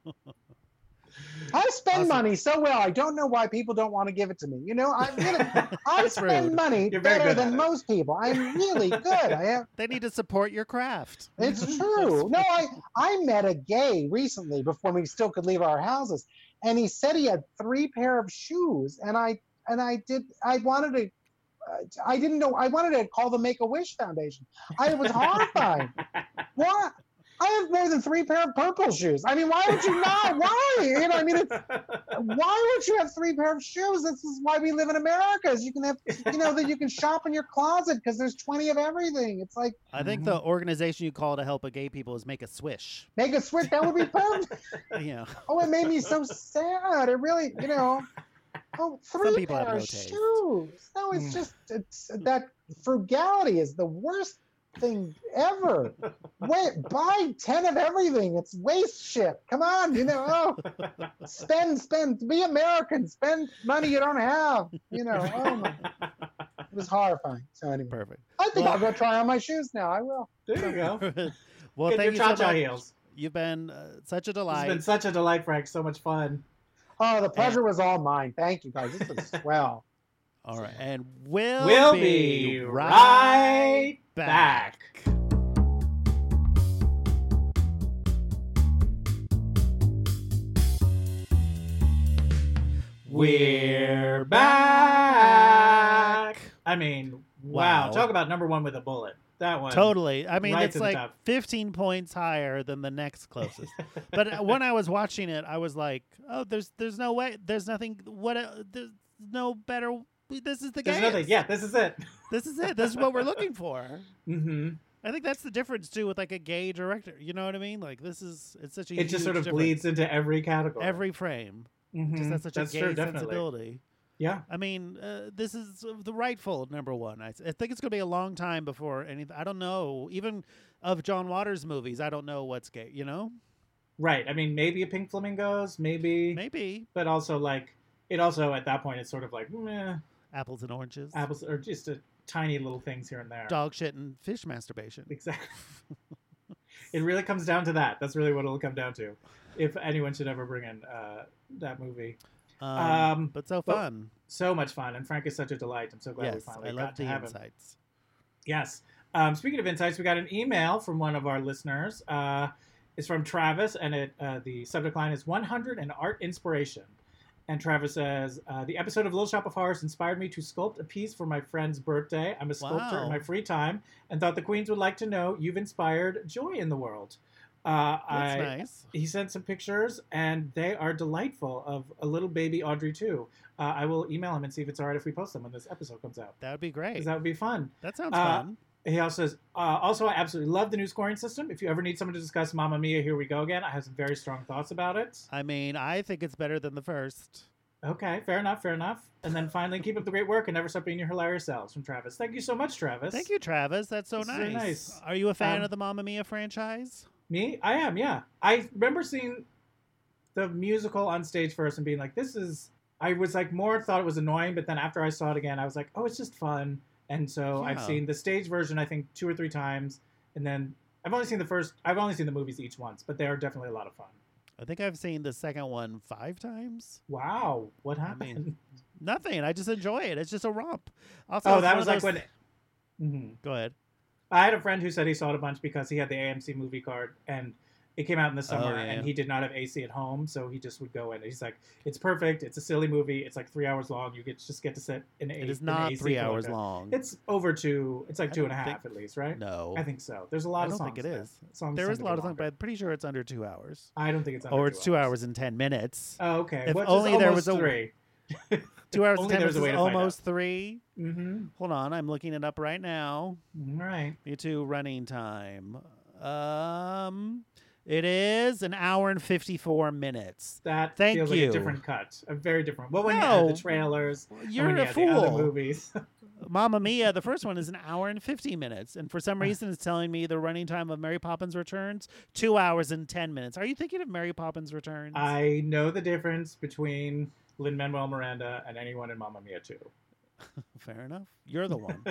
I spend Awesome. money so well. I don't know why people don't want to give it to me. You know, I really, I That's spend rude. money You're very better good at than it. most people. I'm really good. I have. They need to support your craft. It's true. No, I I met a gay recently before we still could leave our houses, and he said he had three pair of shoes, and I and I did. I wanted to. Uh, I didn't know. I wanted to call the Make a Wish Foundation. I was horrified. What? I have more than three pair of purple shoes. I mean, why would you not? Why? You know, I mean, it's, why would you have three pair of shoes? This is why we live in America. Is you can have, you know, that you can shop in your closet because there's twenty of everything. It's like I think the organization you call to help a gay people is Make a Swish. make a switch. That would be perfect. You know, Oh, it made me so sad. It really, you know. Oh, three people have pair no of taste. shoes. No, it's just it's that frugality is the worst thing ever. Wait, buy ten of everything. It's waste shit. Come on, you know. Oh, spend, spend. Be American. Spend money you don't have. You know. Oh my. It was horrifying. So anyway, perfect. I think Well- I'll go try on my shoes now. I will. There you go. Well, Get thank your you so cha-cha much. heels. You've been uh, such a It's delight. been such a delight, Frank. So much fun. Oh, the pleasure was all mine. Thank you guys. This was swell. All right, and we'll, We'll be, be right right back. back. We're back. I mean, wow. Wow. Talk about number one with a bullet. That one. Totally. I mean, right it's to the like top. fifteen points higher than the next closest. But when I was watching it, I was like, "Oh, there's there's no way. There's nothing. What? Uh, there's no better. This is the There's game. nothing. Yeah, this is it. This is it. This is what we're looking for." hmm I think that's the difference too with like a gay director. You know what I mean? Like this is it's such a It just sort huge of bleeds difference. into every category. every frame. Mhm. Just has such That's a gay true, definitely. sensibility. Yeah. I mean, uh, this is the rightful number one. I, I think it's going to be a long time before anything. I don't know. Even of John Waters' movies, I don't know what's gay. You know, Right. I mean, maybe a Pink Flamingos, maybe, maybe but also like it. Also at that point, it's sort of like meh, apples and oranges, apples or just a tiny little things here and there. dog shit, and fish masturbation. Exactly. It really comes down to that. That's really what it'll come down to, if anyone should ever bring in uh, that movie. Um, Um, but so but- fun. So much fun, and Frank is such a delight. I'm so glad we Yes, finally I got love to the have him. insights. Yes. Um, speaking of insights, we got an email from one of our listeners. Uh, it's from Travis, and it uh, the subject line is one hundred and art inspiration. And Travis says, uh, the episode of Little Shop of Horrors inspired me to sculpt a piece for my friend's birthday. I'm a sculptor Wow. in my free time and thought the queens would like to know you've inspired joy in the world. Uh, That's I, nice. He sent some pictures, and they are delightful of a little baby Audrey too. Uh, I will email him and see if it's all right if we post them when this episode comes out. That would be great. Because that would be fun. That sounds Uh, fun. He also says, uh, also, I absolutely love the new scoring system. If you ever need someone to discuss Mamma Mia, here we go again. I have some very strong thoughts about it. I mean, I think it's better than the first. Okay, fair enough, fair enough. And then finally, keep up the great work and never stop being your hilarious selves from Travis. Thank you so much, Travis. Thank you, Travis. That's so This is nice. very nice. Are you a fan Um, of the Mamma Mia franchise? Me? I am, yeah. I remember seeing the musical on stage first and being like, this is... I was like, more thought it was annoying, but then after I saw it again, I was like, oh, it's just fun. And so I've Yeah. seen the stage version, I think, two or three times. And then I've only seen the first... I've only seen the movies each once, but they are definitely a lot of fun. I think I've seen the second one five times. Wow. What I happened? mean, nothing. I just enjoy it. It's just a romp. Also, oh, it's that one was of like those- when... Mhm. Go ahead. I had a friend who said he saw it a bunch because he had the A M C movie card, and it came out in the summer, Oh, yeah. and he did not have A C at home, so he just would go in. He's like, "It's perfect. It's a silly movie. It's like three hours long. You get just get to sit in a." It is in not A C three for like hours a- long. It's over two. It's like I two and a don't half think- at least, right? No. I think so. There's a lot I of don't songs. think it there. is. Songs There tend is to a be lot of songs, but longer. I'm pretty sure it's under two hours. I don't think it's under Or it's two hours and ten minutes. Oh, okay. If Well, it's only just there was almost a- three. Two hours and Only ten there's minutes a way is to find out. almost three. Mm-hmm. Hold on, I'm looking it up right now. All right. Me too. Running time. Um, it is an hour and fifty-four minutes. That Thank feels like you. a different cut. A very different. Well, when you add No. the trailers, and You're when you a add the other fool. movies. Mamma Mia, the first one is an hour and fifty minutes, and for some reason, it's telling me the running time of Mary Poppins Returns two hours and ten minutes. Are you thinking of Mary Poppins Returns? I know the difference between Lin-Manuel Miranda and anyone in Mamma Mia too. Fair enough. You're the one.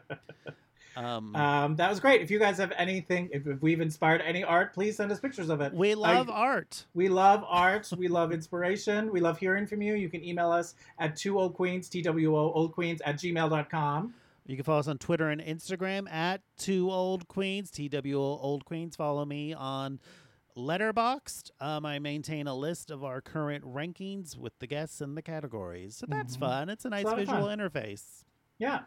um, Um, that was great. If you guys have anything, if, if we've inspired any art, please send us pictures of it. we love I- art. We love art. We love inspiration. We love hearing from you. You can email us at two old queens, T W O old queens at gmail dot com. You can follow us on Twitter and Instagram at Two Old Queens, T W O Old Queens. Follow me on Letterboxd. Um, I maintain a list of our current rankings with the guests and the categories. So that's Mhm. fun. It's a nice a lot of visual fun. interface. Yeah.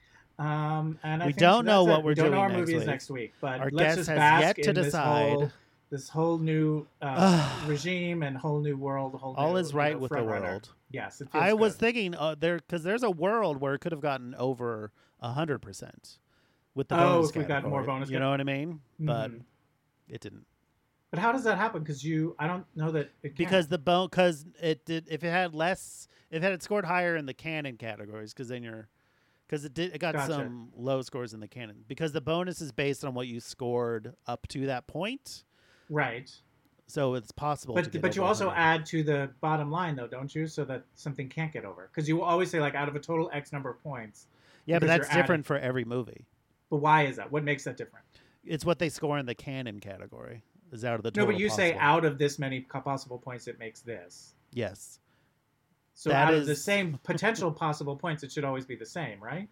Um, and I We think don't know that's what it. we're we don't know doing our next movies week. next week, but Our let's guest just has bask yet to in this decide. whole, this whole new uh, regime and whole new world. Whole All new, is you right know, with the front runner. world. Yes, it feels I was good. thinking uh, there because there's a world where it could have gotten over a hundred percent with the Oh, bonus if we got more category. bonus You cat- know what I mean? But Mhm. it didn't. But how does that happen? Because you, I don't know that it can. Because the bone, because it did. If it had less, if it had scored higher in the canon categories, because then you're, because it did, it got Gotcha. some low scores in the canon. Because the bonus is based on what you scored up to that point, right. so it's possible. to But get but you over also one hundred. add to the bottom line though, don't you? So that something can't get over. Because you always say like out of a total X number of points. Yeah, but because that's you're different for every movie. But why is that? What makes that different? It's what they score in the canon category. Is out of the No, total but you say possible. out of this many co- possible points, it makes this. Yes. So That out of the is- same potential possible points, it should always be the same, right?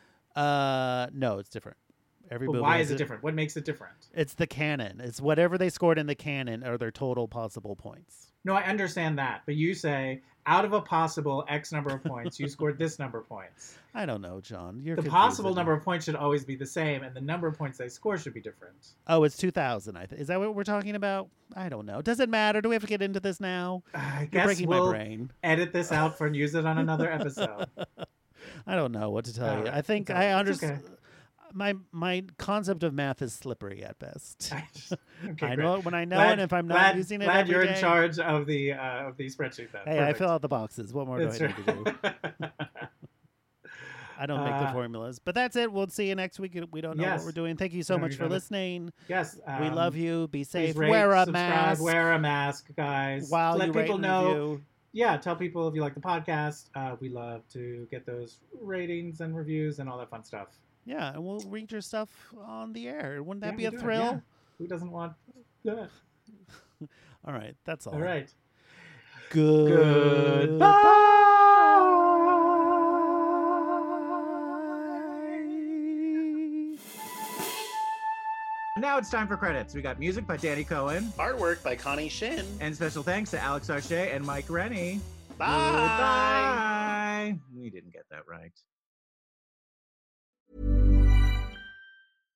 Uh, no, it's different. Every But movie why has is it different? What makes it different? It's the canon. It's whatever they scored in the canon are their total possible points. No, I understand that, but you say out of a possible X number of points, you scored this number of points. I don't know, John. You're The possible confusing number me. of points should always be the same, and the number of points they score should be different. Oh, it's two thousand. I think. Is that what we're talking about? I don't know. Does it matter? Do we have to get into this now? I You're guess breaking we'll my brain. edit this out for and use it on another episode. I don't know what to tell you. Alright, I think it's I alright. It's understand. My my concept of math is slippery at best. Okay, I great. know it when I know Glad- it. If I'm not glad- using it glad every you're day- in charge of the uh, of the spreadsheet. Then Hey, I Perfect. fill out the boxes. What more That's do I need to do? right. I don't make the Uh, formulas. But that's it. We'll see you next week. We don't know Yes. what we're doing. Thank you so No, much you for don't. listening. Yes, we um, love you. Be please safe. rate, Wear a subscribe, mask. Wear a mask, guys. While Let you people rate and know. review. Yeah, tell people if you like the podcast. Uh, we love to get those ratings and reviews and all that fun stuff. Yeah, and we'll read your stuff on the air. Wouldn't that Yeah, be we a do it, thrill? yeah. Who doesn't want that? All right, that's all. All right. Good. Now it's time for credits. We got music by Danny Cohen. Artwork by Connie Shin. And special thanks to Alex Arche and Mike Rennie. Bye. Goodbye. We didn't get that right.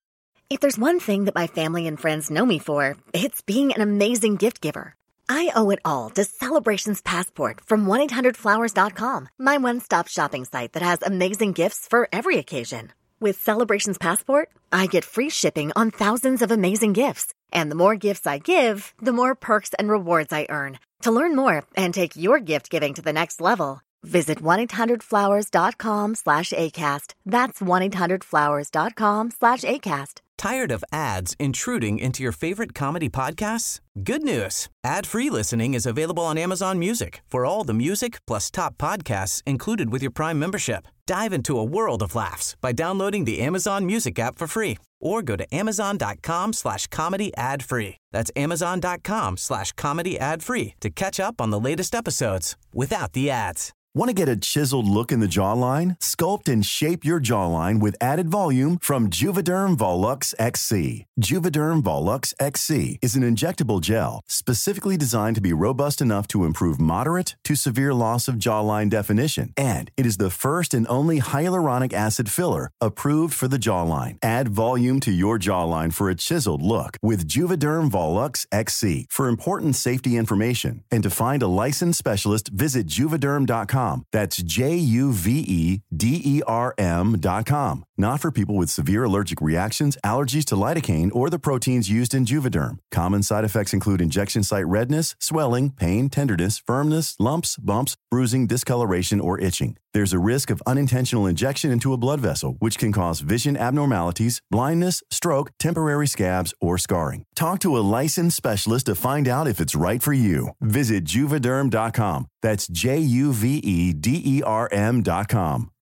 If there's one thing that my family and friends know me for, it's being an amazing gift giver. I owe it all to Celebrations Passport from one eight hundred flowers dot com, my one-stop shopping site that has amazing gifts for every occasion. With Celebrations Passport, I get free shipping on thousands of amazing gifts. And the more gifts I give, the more perks and rewards I earn. To learn more and take your gift giving to the next level, visit one eight hundred flowers dot com slash ACAST. That's one eight hundred flowers dot com slash ACAST. Tired of ads intruding into your favorite comedy podcasts? Good news. Ad-free listening is available on Amazon Music for all the music plus top podcasts included with your Prime membership. Dive into a world of laughs by downloading the Amazon Music app for free or go to amazon.com slash comedy ad free. That's amazon.com slash comedy ad free to catch up on the latest episodes without the ads. Want to get a chiseled look in the jawline? Sculpt and shape your jawline with added volume from Juvederm Volux X C. Juvederm Volux X C is an injectable gel specifically designed to be robust enough to improve moderate to severe loss of jawline definition. And it is the first and only hyaluronic acid filler approved for the jawline. Add volume to your jawline for a chiseled look with Juvederm Volux X C. For important safety information and to find a licensed specialist, visit juvederm dot com. That's J U V E D E R M dot com. Not for people with severe allergic reactions, allergies to lidocaine, or the proteins used in Juvederm. Common side effects include injection site redness, swelling, pain, tenderness, firmness, lumps, bumps, bruising, discoloration, or itching. There's a risk of unintentional injection into a blood vessel, which can cause vision abnormalities, blindness, stroke, temporary scabs, or scarring. Talk to a licensed specialist to find out if it's right for you. Visit juvederm dot com. That's J U V E D E R M dot com.